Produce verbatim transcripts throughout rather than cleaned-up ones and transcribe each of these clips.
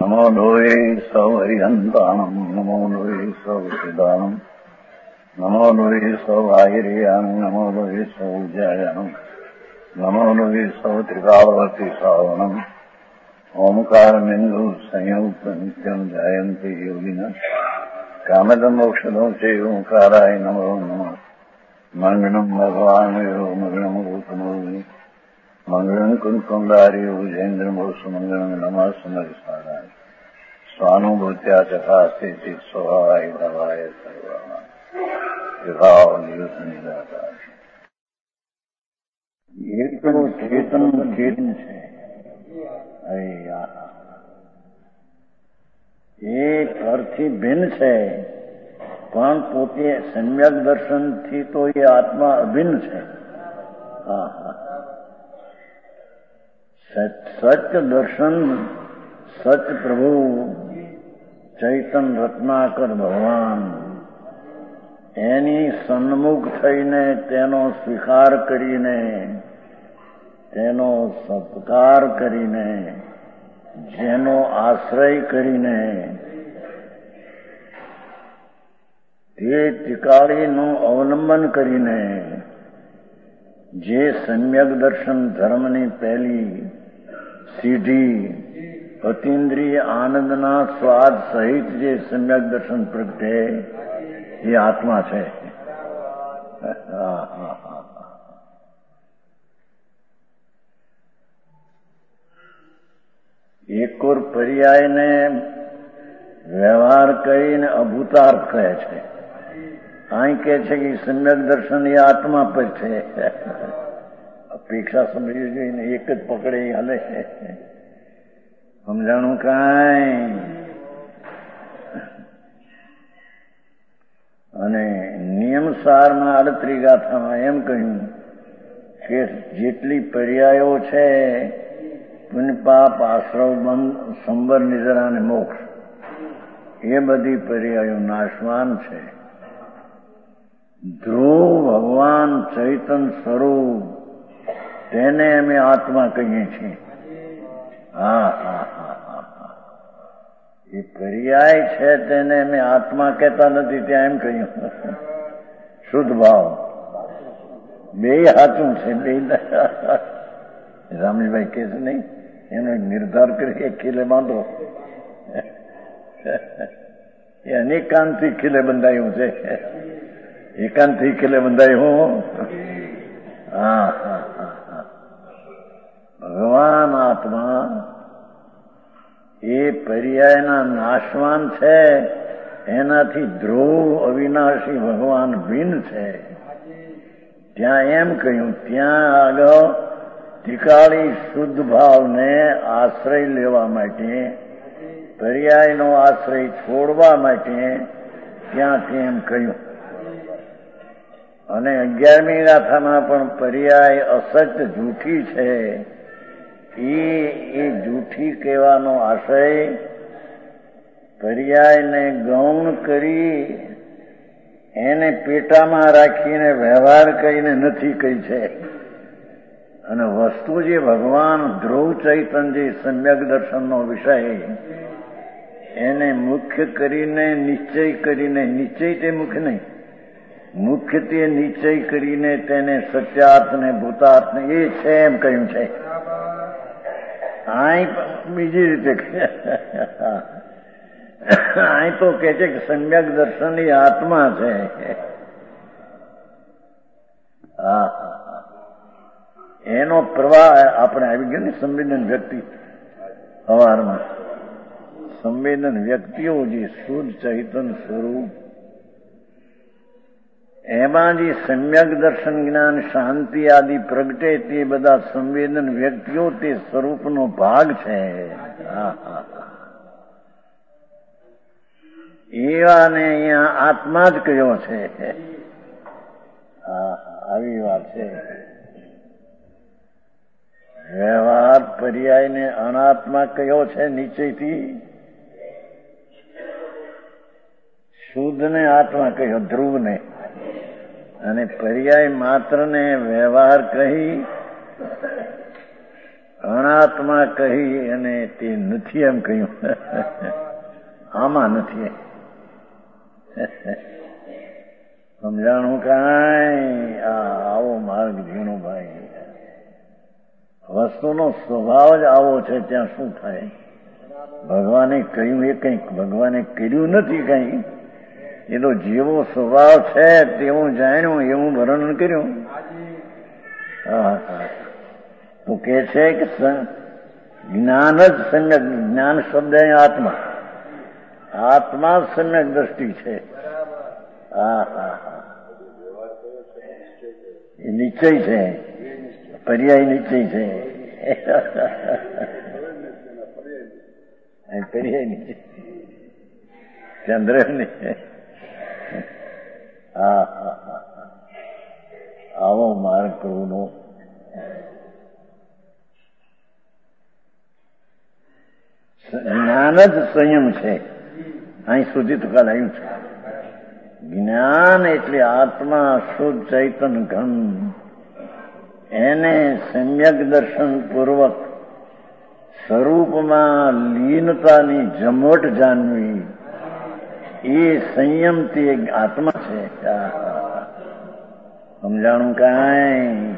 નમો લોહે સૌ હરિહંતાણમ નમો લોહે સૌ સિદ્ધાણમ નમો લોહે સૌ આયર્યામ નમો લોહે સૌ જયામ નમો લોહે સૌ ત્રિકાળવતી સાવણમ ઓમકાર બિંદુ સંયુક્ત નિત્યમ જાયંતિ યોગિના કામદમ મોક્ષદો છે ઓંકારાય નમો નમઃ મંગળમ ભગવાન મંગળમ ગૌતમોની મંગળમ કુંકુંડાર્ય ઉજેન્દ્રમોષ મંગળમ નમઃ સમરિસારાય સ્વાનુભૂત્યા ચકાસ્તે ચિત સ્વભાવાય ભવાય સર્વમાં વિભાવ નિયુત નિરાકાર એટલું ચેતન ચેતન છે. એ ઘરથી ભિન્ન છે પણ પોતે સમ્યક દર્શનથી તો એ આત્મા અભિન્ન છે. હા હા સત્ય દર્શન સત્ય પ્રભુ ચૈતન રત્નાકર ભગવાન એની સન્મુખ થઈને તેનો સ્વીકાર કરીને તેનો સત્કાર કરીને જેનો આશ્રય કરીને તે ટીકાળીનું અવલંબન કરીને જે સમ્યક દર્શન ધર્મની પહેલી સીધી અતિન્દ્રિય આનંદના સ્વાદ સહિત જે સમ્યક દર્શન પ્રગટે એ આત્મા છે. એકોર પર્યાયને વ્યવહાર કરીને અભૂતાર્થ કહે છે. અહીં કે છે કે સમ્યક દર્શન એ આત્મા પર છે. અપેક્ષા સમજવી જોઈને એક જ પકડે હાલે છે. સમજાણું કાંઈ. અને નિયમસારમાં આડત્રી ગાથામાં એમ કહ્યું કે જેટલી પર્યાયો છે પુણ્ય પાપ આશ્રવ બંધ સંબર નિદ્રા અને મોક્ષ એ બધી પર્યાયો નાશવાન છે. ધ્રુવ ભગવાન ચૈતન સ્વરૂપ તેને અમે આત્મા કહીએ છીએ. હા હા હા હા હા એ પર્યાય છે તેને અમે આત્મા કહેતા નથી. ત્યાં એમ કહ્યું શુદ્ધ ભાવ બે હાથું છે. બે રામજીભાઈ કે છે નહીં એનો નિર્ધાર કરી ખીલે બાંધો. એ અનેકાંતથી ખીલે બંધાયું છે. એકાંતથી ખીલે બંધાયું. હા હા હા હા ભગવાન આત્મા એ પર્યાયના નાશવાન છે. એનાથી ધ્રુવ અવિનાશી ભગવાન ભિન્ન છે. ત્યાં એમ કહ્યું ત્યાં આગળ ત્રિકાળી શુદ્ધ ભાવને આશ્રય લેવા માટે પર્યાયનો આશ્રય છોડવા માટે ત્યાંથી એમ કહ્યું. અને અગિયારમી ગાથામાં પણ પર્યાય અસત્ય જૂઠી છે. એ એ જૂઠી કહેવાનો આશય પર્યાયને ગૌણ કરી એને પેટામાં રાખીને વ્યવહાર કરીને નથી કહી છે. અને વસ્તુ જે ભગવાન ધ્રુવ ચૈતન જે સમ્યક દર્શનનો વિષય એને મુખ્ય કરીને નિશ્ચય કરીને નિશ્ચય તે મુખ્ય નહીં મુખ્ય તે નિશ્ચય કરીને તેને સત્યાર્થ ને ભૂતાર્થ ને એ છે એમ કહ્યું છે. અહીં બીજી રીતે અહીં તો કે છે કે સમ્યક દર્શન એ આત્મા છે. હા એનો પ્રવાહ આપણે આવી ગયો ને સંવેદન વ્યક્તિ સવારમાં સંવેદન વ્યક્તિઓ જે શુદ્ધ ચૈતન સ્વરૂપ એમાં જે સમ્યક દર્શન જ્ઞાન શાંતિ આદિ પ્રગટે તે બધા સંવેદન વ્યક્તિઓ તે સ્વરૂપનો ભાગ છે. એવાને અહીંયા આત્મા જ કયો છે. હા આવી વાત છે. વ્યવહાર પર્યાયને અનાત્મા કયો છે નિશ્ચયથી. શુદ્ધને આત્મા કયો ધ્રુવને. અને પર્યાય માત્ર ને વ્યવહાર કહી અનાત્મા કહી અને તે નથી એમ કહ્યું. આમાં નથી સમજાણું કાંઈ. આ આવો માર્ગ ઝીણો ભાઈ. વસ્તુનો સ્વભાવ જ આવો છે ત્યાં શું થાય? ભગવાને કહ્યું એ કંઈક ભગવાને કર્યું નથી કંઈ. એનો જેવો સ્વભાવ છે તેવું જાણ્યું એવું વર્ણન કર્યું. હા હા તો કે છે કે જ્ઞાન જ સમ્યક. જ્ઞાન શબ્દ આત્મા. આત્મા સમ્યક દ્રષ્ટિ છે. હા હા હા એ નિશ્ચય છે. પર્યાય નિશ્ચય છે. પર્યાય નિશ્ચય ચંદ્ર ને. હા હા હા આવો માર્ગ પ્રભુનો. જ્ઞાન જ સંયમ છે. અહીં સુધી તો કાલ આવ્યું છે. જ્ઞાન એટલે આત્મા શુદ્ધ ચૈતન ઘન. એને સમ્યક દર્શન પૂર્વક સ્વરૂપમાં લીનતાની જમવટ જાણવી એ સંયમથી આત્મા છે. સમજાણું કાંઈ?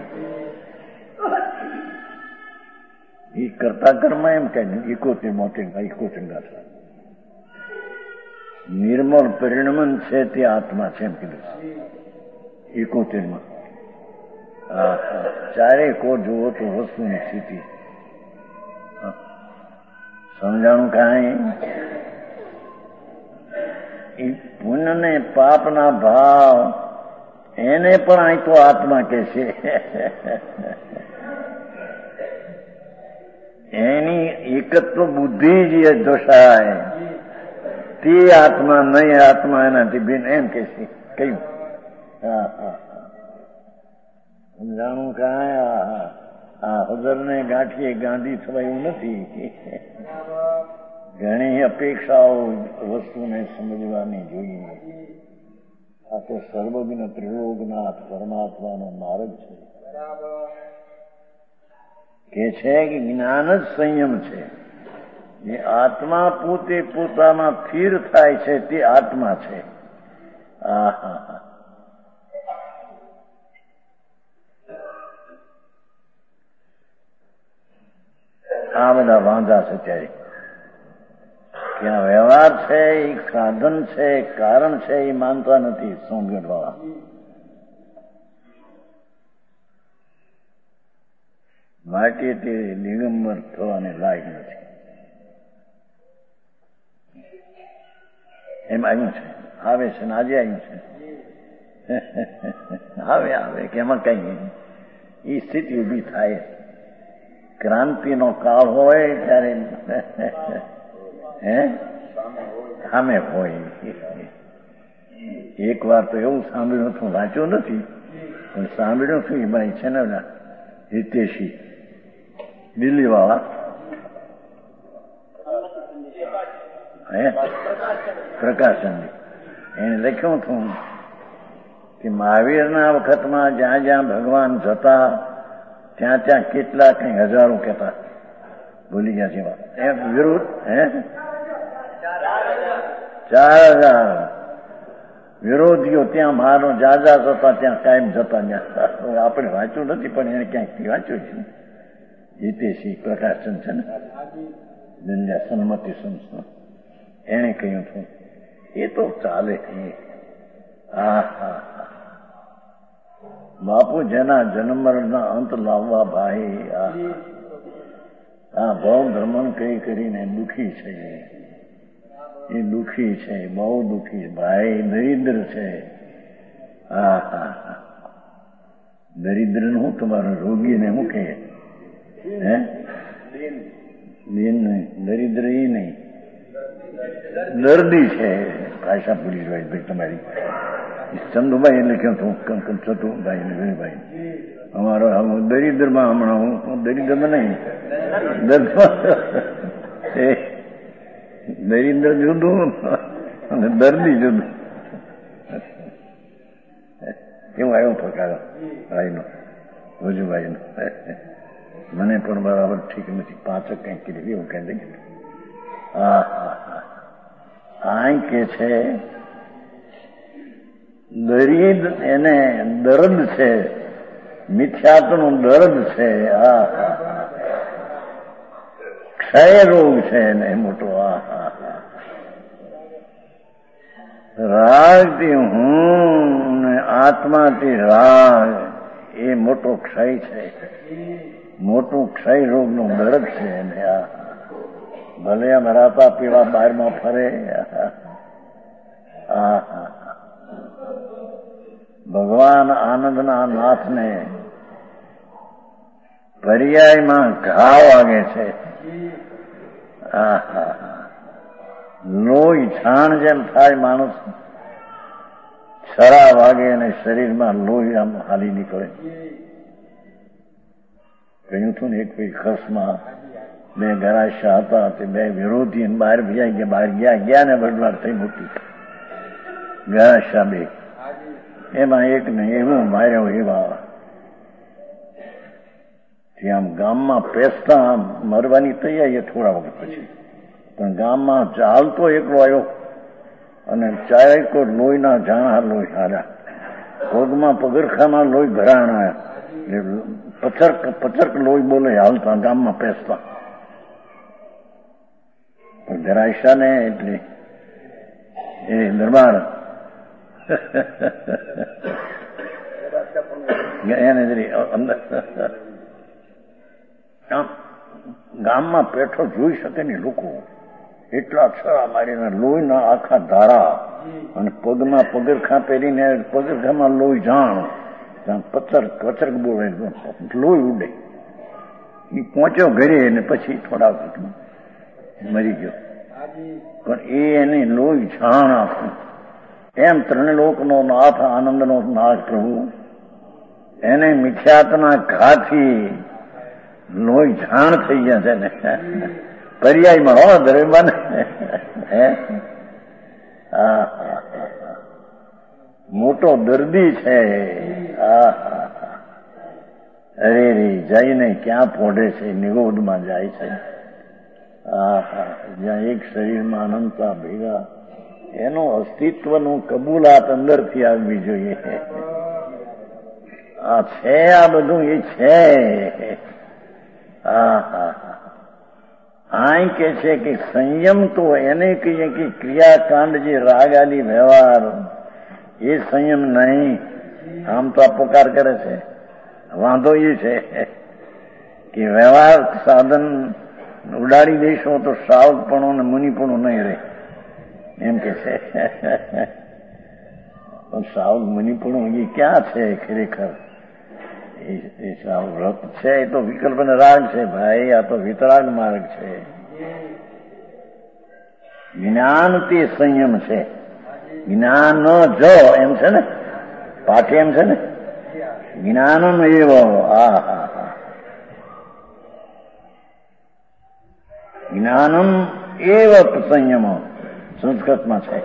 એ કરતા કર્મ એમ કઈ ઇકોતેર મોટી ઇકોતેર નિર્મળ પરિણમન છે તે આત્મા છે એમ કીધું. ઇકોતેર માં હા હા ચારે કોર જુઓ તો વસ્તુની સ્થિતિ. સમજાણું કાંઈ? એ પુણ્ય ને પાપના ભાવ એને પણ અહીં તો આત્મા કે છે. એની એકત્વ બુદ્ધિ જે દોષાય તે આત્મા નહીં. આત્મા એનાથી ભિન્ન એમ કે છે. કયું? હા હા સમજાણું કાંઈ? આ હજર ને ગાંઠીએ ગાંધી થવાયું નથી. ઘણી અપેક્ષાઓ વસ્તુને સમજવાની જોઈએ. આ તો સર્વજ્ઞ ત્રિલોકનાથ પરમાત્માનો માર્ગ છે. કે છે કે જ્ઞાન જ સંયમ છે. જે આત્મા પોતે પોતામાં સ્થિર થાય છે તે આત્મા છે. આ હા હા આ બધા વાંધા છે ત્યારે. ક્યાં વ્યવહાર છે એ સાધન છે કારણ છે એ માનતા નથી સોમગઢ વાળા. માટે તે દિગંબર થવાને લાયક નથી. એમ આવ્યું છે. આવે છે ને આજે આવ્યું છે. આવે આવે કે એમાં કઈ એ સ્થિતિ ઉભી થાય. ક્રાંતિનો કાળ હોય ત્યારે હે સામે હોય. એક વાર તો એવું સાંભળ્યું હતું, વાંચ્યું નથી પણ સાંભળ્યું છું. એ ભાઈ છે ને હિતેશી દિલ્હી વાળા હે પ્રકાશનજી એને લખ્યું હતું કે મહાવીરના વખતમાં જ્યાં જ્યાં ભગવાન જતા ત્યાં ત્યાં કેટલા કઈ હજારો કહેતા ભૂલી ગયા છે એમ વિરુદ્ધ હે ચાર હજાર વિરોધીઓ ત્યાં મારો જાજા જતા ત્યાં કાયમ જતા. ત્યાં આપણે વાંચ્યું નથી પણ એને ક્યાંકથી વાંચ્યું છે. હિતેશી પ્રકાશન છે ને દુનિયા સન્મતિ સંસ્થા એને કહ્યું હતું. એ તો ચાલે. હા હા બાપુ જેના જન્મના અંત લાવવા ભાઈ આ ભવ ભ્રમણ કઈ કરીને દુઃખી છે. એ દુઃખી છે, બહુ દુઃખી ભાઈ. દરિદ્ર છે. હા હા હા દરિદ્ર ને હું તમારા રોગીને હું કહે હે દિન નહીં. દરિદ્ર એ નહીં દર્દી છે. ભાષા પૂરી હોય ભાઈ તમારી. ચંદુભાઈ એટલે કેમ છું ચતુભાઈ ને ભાઈ અમારો દરિદ્રમાં હમણાં હું દરિદ્રમાં નહીં દર્દમાં દરિદ્ર જુદું અને દર્દી જુદું. એવું આવ્યું પ્રકાર ભાઈનો ભુજુભાઈનો મને પણ બરાબર ઠીક નથી, પાંચક કંઈક કીધી એવું કહે છે. હા હા હા આ કે છે દરિદ એને દર્દ છે, મિથ્યાત્વનું દર્દ છે. હા હા ક્ષય રોગ છે એને મોટો. હા હા હા રાગથી હું ને આત્માથી રાગ એ મોટો ક્ષય છે, મોટું ક્ષય રોગનું દર્દ છે એને. આ ભલે આમ રાતા પીવા બહારમાં ફરે. હા હા ભગવાન આનંદના નાથને પર્યાયમાં ઘા વાગે છે. હા હા લોહી છાણ જેમ થાય માણસ, છરા વાગે અને શરીરમાં લોહી આમ હાલી નીકળે. કહ્યું હતું ને એક કોઈ ખસમાં બે ગરાશા હતા, તે બે વિરોધી બહાર ભજાઈ ગયા, બહાર ગયા ગયા ને બદલાર થઈ મોટી ગરાશા બે, એમાં એક ને એવું માર્યો એવા આમ ગામમાં પેસતા મરવાની તૈયારી થોડા વખત પછી, પણ ગામમાં ચાલતો એકલો આવ્યો અને ચારે કોઈ લોહીના જાણા લોહી હાર્યા, પગમાં પગરખામાં લોહી ભરાણા, પચરક પચરક લોહી બોલે હાલતા ગામમાં પેસતા. પણ ગરાયશા ને એટલે એ દરબાર એને જરી અંદર ગામમાં પેઠો જોઈ શકે ને લોકો, એટલા છરા મારીને લોહીના આખા ધારા અને પગમાં પગરખા પહેરીને પગરખામાં લોહી જાણ, પથ્થર કચરક બોલે લોહી ઉડે. એ પહોંચ્યો ઘરે ને પછી થોડા મરી ગયો, પણ એ એની લોહી જાણ આખું. એમ ત્રણ લોકનો નાથ આનંદનો નાથ પ્રભુ એને મિથ્યાત્વના ઘાથી લોહી જાણ થઈ ગયા છે ને પર્યાયમાં. હો દરેબાને મોટો દર્દી છે. અરે રે જઈને ક્યાં પોઢે છે, નિગોદમાં જાય છે. હા હા જ્યાં એક શરીરમાં અનંતા ભેગા, એનો અસ્તિત્વનું કબૂલાત અંદરથી આવવી જોઈએ. આ છે, આ બધું એ છે. હા હા આ કે છે કે સંયમ તો એને કહીએ કે ક્રિયાકાંડ જે રાગ આદિ વ્યવહાર એ સંયમ નહીં. આમ તો આ પોકાર કરે છે, વાંધો એ છે કે વ્યવહાર સાધન ઉડાડી દઈશો તો સાવકપણું ને મુનિપણું નહીં રહે એમ કે છે. સાવ મુનિપણું એ ક્યાં છે ખરેખર? એ સાવ વ્રત છે, એ તો વિકલ્પ ને રાગ છે ભાઈ, આ તો વિતરાગ માર્ગ છે. જ્ઞાન તે સંયમ છે, જ્ઞાન જો એમ છે ને પાઠે, એમ છે ને જ્ઞાનમ એવો. હા હા હા જ્ઞાનમ એવ સંયમ સંસ્કૃતમાં છે.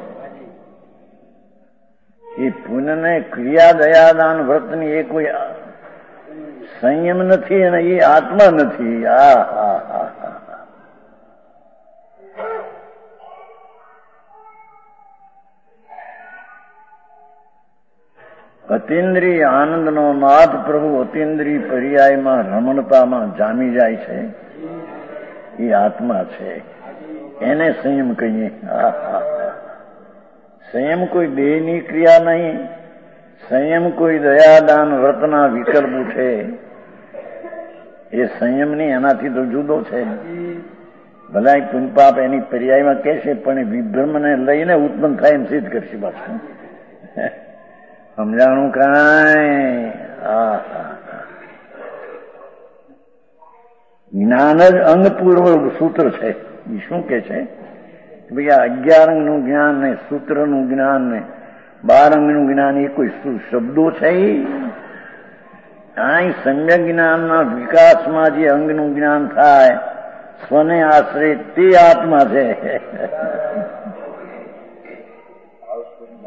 એ પુણ્યને ક્રિયા દયાદાન વ્રતની એ કોઈ સંયમ નથી અને એ આત્મા નથી. હા હા હા હા અતિન્દ્રિય આનંદનો નાથ પ્રભુ અતિન્દ્રિય પર્યાયમાં રમણતામાં જામી જાય છે, એ આત્મા છે, એને સંયમ કહીએ. હા હા સંયમ કોઈ દેહની ક્રિયા નહીં, સંયમ કોઈ દયાદાન વ્રતના વિકલ્પો છે. એ સંયમ નહીં, એનાથી તો જુદો છે. ભલા પુનપાપ એની પર્યાયમાં કહે છે, પણ એ વિભ્રમને લઈને ઉત્પન્ન થાય એમ સિદ્ધ કરશે પાછું. સમજાણું કાંઈ? હા હા જ્ઞાન જ અંગપૂર્વક સૂત્ર છે. એ શું કે છે? ભાઈ આ અગિયાર અંગનું જ્ઞાન ને સૂત્રનું જ્ઞાન ને બાર અંગનું જ્ઞાન એ કોઈ શબ્દો છે? આ સમ્યક જ્ઞાનના વિકાસમાં જે અંગનું જ્ઞાન થાય સ્વને આશ્રય તે આત્મા છે.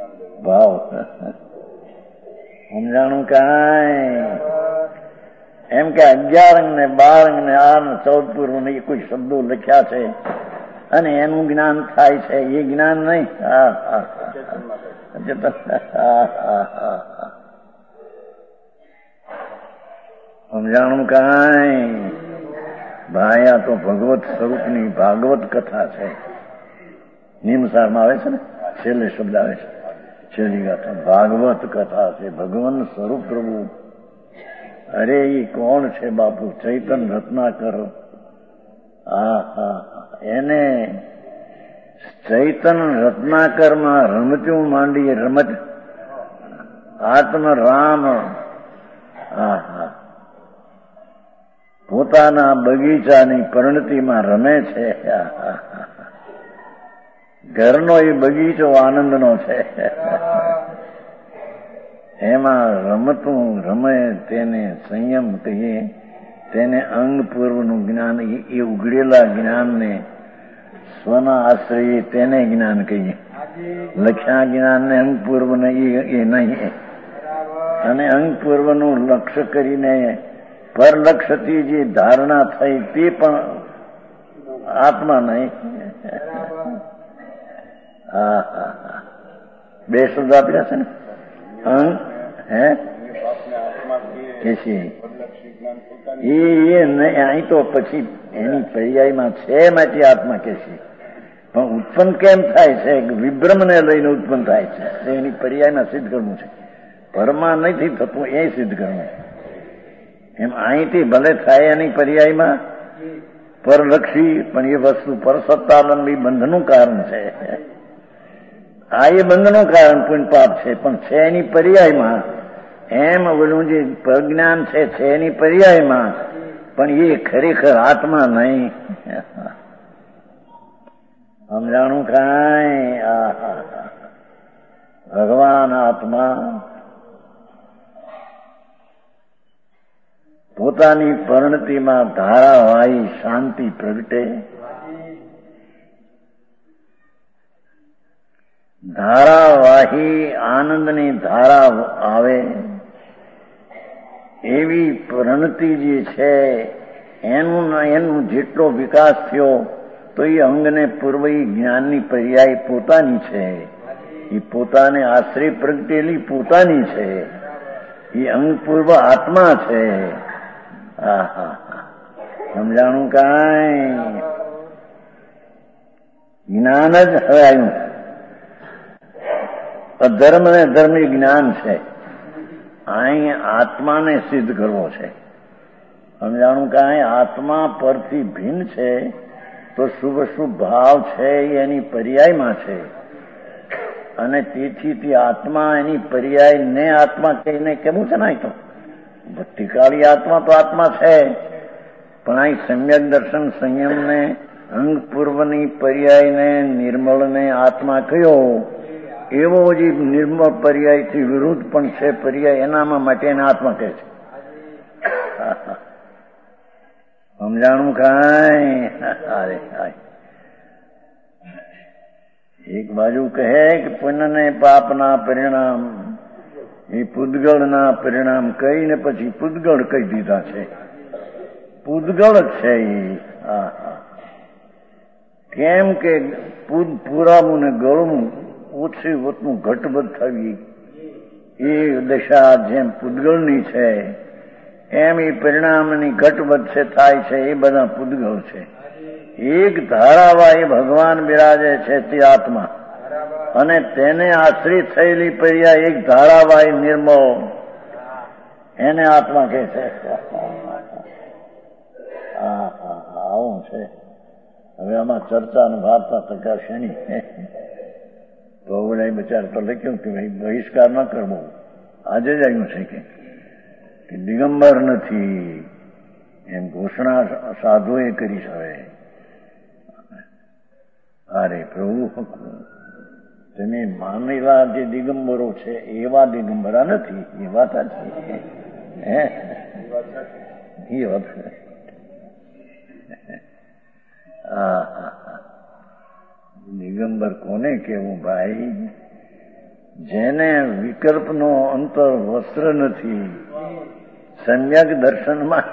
ભાવ સમજાણું કાંઈ? એમ કે અગિયાર અંગ ને બાર અંગ ને આ ને ચૌદ પૂર્વ ને એ કોઈ શબ્દો લખ્યા છે અને એનું જ્ઞાન થાય છે, એ જ્ઞાન નહીં. સમજાણું કાંઈ ભાઈ? આ તો ભગવત સ્વરૂપની ભાગવત કથા છે. નિમસારમાં આવે છે ને, છેલ્લે શબ્દ આવે છે, છેલ્લી ગાથા ભાગવત કથા છે. ભગવાન સ્વરૂપ પ્રભુ. અરે એ કોણ છે બાપુ? ચૈતન રત્નાકર. હા હા, એને ચૈતન રત્નાકરમાં રમતું માંડી રમત આત્મ રામ. હા હા, પોતાના બગીચાની પરણતીમાં રમે છે. ઘરનો એ બગીચો આનંદનો છે. એમાં રમતું રમે તેને સંયમ કહીએ, તેને અંગ પૂર્વનું જ્ઞાન, એ ઉઘડેલા જ્ઞાનને સ્વના આશ્રયે તેને જ્ઞાન કહીએ. લખ્યા જ્ઞાનને અંગ પૂર્વને એ નહીં. અને અંગ પૂર્વનું લક્ષ્ય કરીને પરલક્ષ્યથી જે ધારણા થઈ તે પણ આત્મા નહીં. હા હા હા, બે શબ્દ આપ્યા છે ને, અંગ હે કે અહીં તો પછી એની પર્યાયમાં છે માટે આત્મા કે છે. પણ ઉત્પન્ન કેમ થાય છે? વિભ્રમને લઈને ઉત્પન્ન થાય છે. એની પર્યાયમાં સિદ્ધ કરવું છે. પરમાં નથી થતું એ સિદ્ધ કરવું. એમ અહીંથી ભલે થાય એની પર્યાયમાં પરલક્ષી, પણ એ વસ્તુ પરસત્તાલંબી બંધનું કારણ છે. આ એ બંધનું કારણ પુણ્ય પાપ છે, પણ છે એની પર્યાયમાં. એમ ઓલું જે પ્રજ્ઞાન છે છે એની પર્યાયમાં, પણ એ ખરેખર આત્મા નહીં. સમજાણું કાંઈ? આ ભગવાન આત્મા પોતાની પરણતિમાં ધારાવાહી શાંતિ પ્રગટે, ધારાવાહી આનંદની ધારા આવે, એવી પરણતિ જે છે એનું એનું જેટલો વિકાસ થયો તો એ અંગને પૂર્વ જ્ઞાનની પર્યાય પોતાની છે. એ પોતાને આશ્રય પ્રગટેલી પોતાની છે. એ અંગ પૂર્વ આત્મા છે. હા હા, સમજાણું કાંઈ? જ્ઞાન જ હવે આવ્યું. અધર્મ ને ધર્મી જ્ઞાન છે. અહીં આત્માને સિદ્ધ કરવો છે. સમજાણું કાંઈ? આત્મા પરથી ભિન્ન છે તો શુભ શુભ ભાવ છે એની પર્યાયમાં છે. અને તેથી તે આત્મા એની પર્યાય ને આત્મા કહીને કેવું છે ને? અહીં તો ભક્તિકાળી આત્મા તો આત્મા છે, પણ અહીં સમ્યક દર્શન સંયમને અંગ પૂર્વની પર્યાયને નિર્મળને આત્મા કયો, એવો જે નિર્મળ પર્યાયથી વિરુદ્ધ પણ છે પર્યાય, એનામાં માટે એને આત્મા કહે છે. સમજાણું કાંઈ? અરે હાય, એક બાજુ કહે કે પુણ્યને પાપના પરિણામ એ પૂદગળના પરિણામ કહીને પછી પૂદગળ કહી દીધા છે. પૂદગળ છે એ. હા હા, કેમ કે પૂદ પુરાવું ને ગળવું ઓછી વતનું ઘટબધ થવી એ દશા જેમ પૂદગળની છે, એમ એ પરિણામની ઘટબધ છે થાય છે. એ બધા પૂદગળ છે. એક ધારાવાહી ભગવાન બિરાજે છે તે આત્મા, અને તેને આશ્રિત થયેલી પર્યાય એક ધારાવાહી નિર્મળ, એને આત્મા કહે છે. હા હા, આવું છે. હવે આમાં ચર્ચા ને વાર્તા ટકાશે નહીં. તો બધા બચાર તો લખ્યું કે ભાઈ બહિષ્કાર ન કરવો. આજે જ આવ્યું છે કે દિગંબર નથી એમ ઘોષણા સાધુએ કરી હવે. અરે પ્રભુ, તમે માનેલા જે દિગંબરો છે એવા દિગંબરા નથી. એ વાત છે. હે એ વાત દિગંબર કોને કેવું ભાઈ? જેને વિકલ્પનો અંતર વસ્ત્ર નથી, સમ્યક દર્શનમાં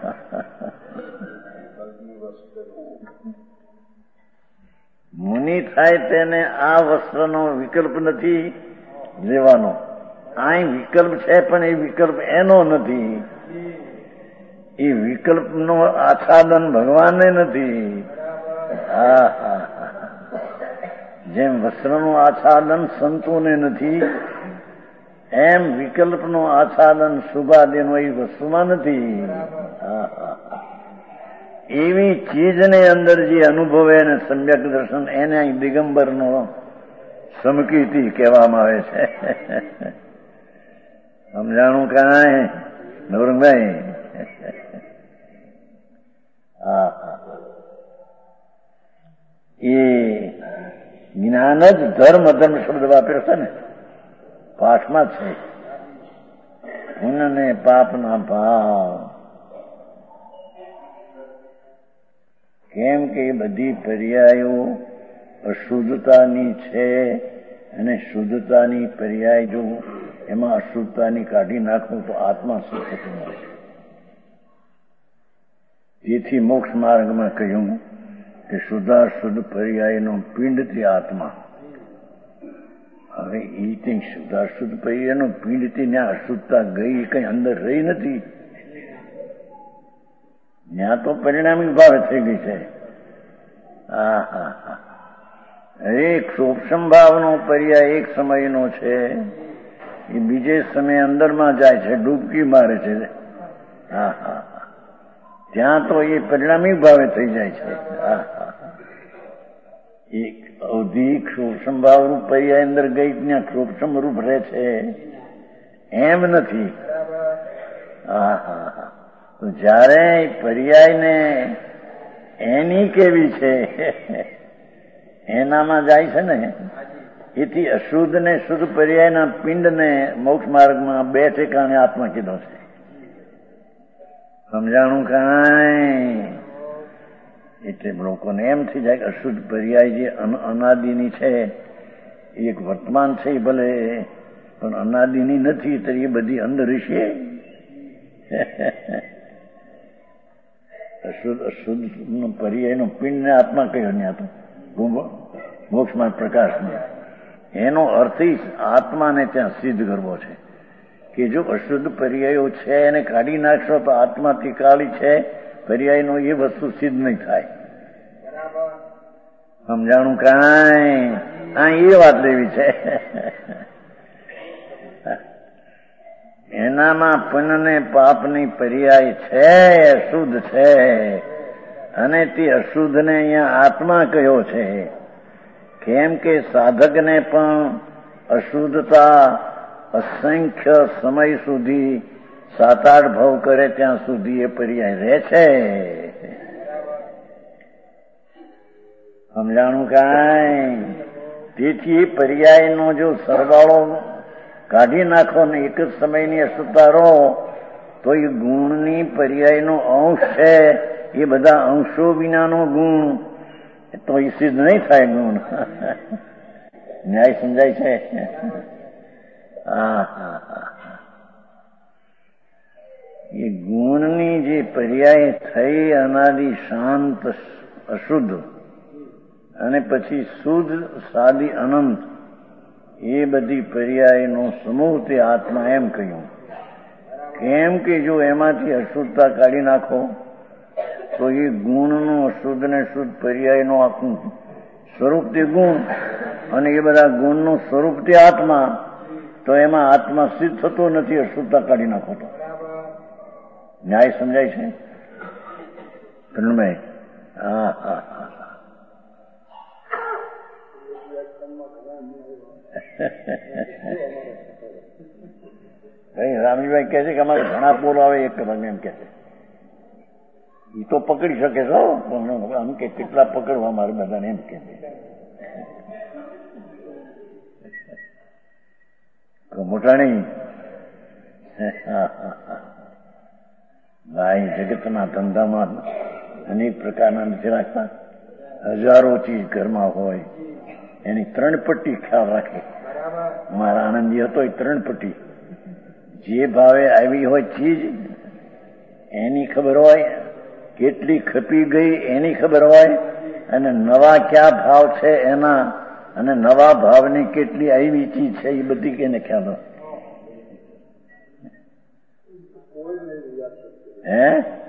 મુનિ થાય તેને આ વસ્ત્રનો વિકલ્પ નથી લેવાનો. આ વિકલ્પ છે પણ એ વિકલ્પ એનો નથી. એ વિકલ્પનો આચ્છાદન ભગવાનને નથી. હા હા જેમ વસ્ત્રનું આચ્છાદન સંતોને નથી એમ વિકલ્પનું આચ્છાદન શુભાદિનો એ વસ્તુમાં નથી. એવી ચીજને અંદર જે અનુભવે ને સમ્યક દર્શન એને દિગંબરનો સમકીર્તિ કહેવામાં આવે છે. સમજાણું કાંઈ નવરંગભાઈ? હા એ જ્ઞાન જ ધર્મ ધર્મ શબ્દ વાપર્યો છે ને પાઠમાં છે. પુણ્ય ને પાપના ભાવ, કેમ કે બધી પર્યાયો અશુદ્ધતાની છે અને શુદ્ધતાની પર્યાય જો એમાં અશુદ્ધતાની કાઢી નાખવું તો આત્મા શુદ્ધ થતું મળે છે. તેથી મોક્ષ માર્ગમાં કહ્યું કે શુદ્ધાશુદ્ધ પર્યાયનો પિંડથી આત્મા. હવે એ કઈ શુદ્ધાશુદ્ધ પર્યાયનો પિંડથી ત્યાં અશુદ્ધતા ગઈ કઈ અંદર રહી નથી. ત્યાં તો પરિણામિક ભાવે થઈ ગઈ છે. હા હા હા એક સૂક્ષ્મ ભાવનો પર્યાય એક સમયનો છે, એ બીજે સમય અંદરમાં જાય છે, ડૂબકી મારે છે. હા હા ત્યાં તો એ પરિણામિક ભાવે થઈ જાય છે. હા હા એક અવધિક સૂક્ષ્મ ભાવ રૂપ પર્યાય અંદર ગઈ ત્યાં સૂક્ષ્મ રૂપ રહે છે એમ નથી. હા હા હા તો જયારે પર્યાયને એની કેવી છે એનામાં જાય છે ને, એથી અશુદ્ધ ને શુદ્ધ પર્યાયના પિંડને મોક્ષ માર્ગમાં બે ઠેકાણે આત્મા કીધો છે. સમજાણું કાંઈ? એટલે લોકોને એમ થઈ જાય કે અશુદ્ધ પર્યાય જે અનાદિની છે એક વર્તમાન છે ભલે પણ અનાદિની નથી તો એ બધી અંદર હશે. અશુદ્ધ અશુદ્ધ નો પર્યાયનો પિંડને આત્મા કયો ને આ તો મોક્ષમાં પ્રકાશને એનો અર્થ આત્માને ત્યાં સિદ્ધ કરવો છે કે જો અશુદ્ધ પર્યાયો છે એને કાઢી નાખશો તો આત્મા તિકાળી છે, પર્યાયનો એ વસ્તુ સિદ્ધ નહીં થાય. સમજાણું કાંઈ? હા એ વાત લેવી છે. એનામાં પુણ્ય ને પાપની પર્યાય છે, અશુદ્ધ છે, અને તે અશુદ્ધને અહીંયા આત્મા કયો છે. કેમ કે સાધકને પણ અશુદ્ધતા અસંખ્ય સમય સુધી સાત આઠ ભાવ કરે ત્યાં સુધી એ પર્યાય રહે છે. સમજાણું કાંઈ? તેથી એ પર્યાયનો જો સરવાળો કાઢી નાખો ને એક જ સમયની અશુદ્ધતા રહો તો એ ગુણની પર્યાયનો અંશ છે, એ બધા અંશો વિનાનો ગુણ તો એ સિદ્ધ નહીં થાય ગુણ. ન્યાય સમજાય છે? હા હા હા એ ગુણની જે પર્યાય થઈ અનાદિ શાંત અશુદ્ધ અને પછી શુદ્ધ સાદી અનંત, એ બધી પર્યાયનો સમૂહ તે આત્મા એમ કહ્યું. કેમ કે જો એમાંથી અશુદ્ધતા કાઢી નાખો તો એ ગુણનું અશુદ્ધ ને શુદ્ધ પર્યાયનું આખું સ્વરૂપ તે ગુણ અને એ બધા ગુણનું સ્વરૂપ તે આત્મા, તો એમાં આત્મા સિદ્ધ થતો નથી અશુદ્ધતા કાઢી નાખો તો. ન્યાય સમજાય છે? પ્રણભાઈ? હા હા હા રામીભાઈ કહે છે કે અમારે ઘણા પોલ આવે એક તમે એમ કે છે. એ તો પકડી શકે છો પણ આમ કે કેટલા પકડવા મારે બધાને એમ કે મોટાણી. ભાઈ જગતના ધંધામાં અનેક પ્રકારના નથી રાખતા. હજારો ચીજ ઘરમાં હોય એની ત્રણ પટ્ટી ખ્યાલ રાખે. મારા આનંદી હતો એ ત્રણ પટ્ટી જે ભાવે આવી હોય ચીજ એની ખબર હોય, કેટલી ખપી ગઈ એની ખબર હોય, અને નવા ક્યાં ભાવ છે એના, અને નવા ભાવની કેટલી આવી ચીજ છે એ બધી કેને ખ્યાલ હોય? હે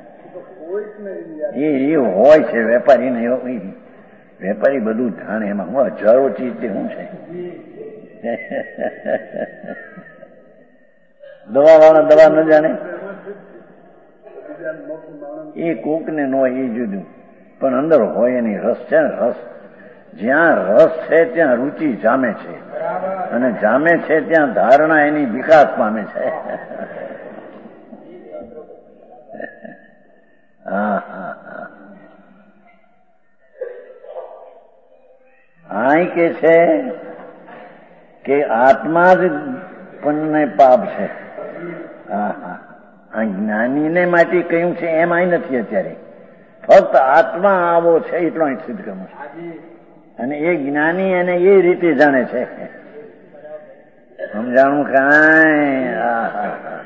એ એ હોય છે વેપારી ને. વેપારી બધું જાણે, એમાં હું હજારો ચીજ તે શું છે. દવા વાળા દવા ન જાણે, એ કોક ને ન હોય એ જુદું, પણ અંદર હોય એની રસ છે ને. રસ જ્યાં રસ છે ત્યાં રુચિ જામે છે, અને જામે છે ત્યાં ધારણા એની વિકાસ પામે છે. હા હા હા. આ કે છે કે આત્મા જ પુણ્ય પાપ છે. હા હા. આ જ્ઞાનીને માટે કહ્યું છે એમ અહીં નથી અત્યારે. ફક્ત આત્મા આવો છે એટલો અહીં સિદ્ધ કરવું છે, અને એ જ્ઞાની એને એ રીતે જાણે છે. સમજાણું કાંઈ? હા હા હા.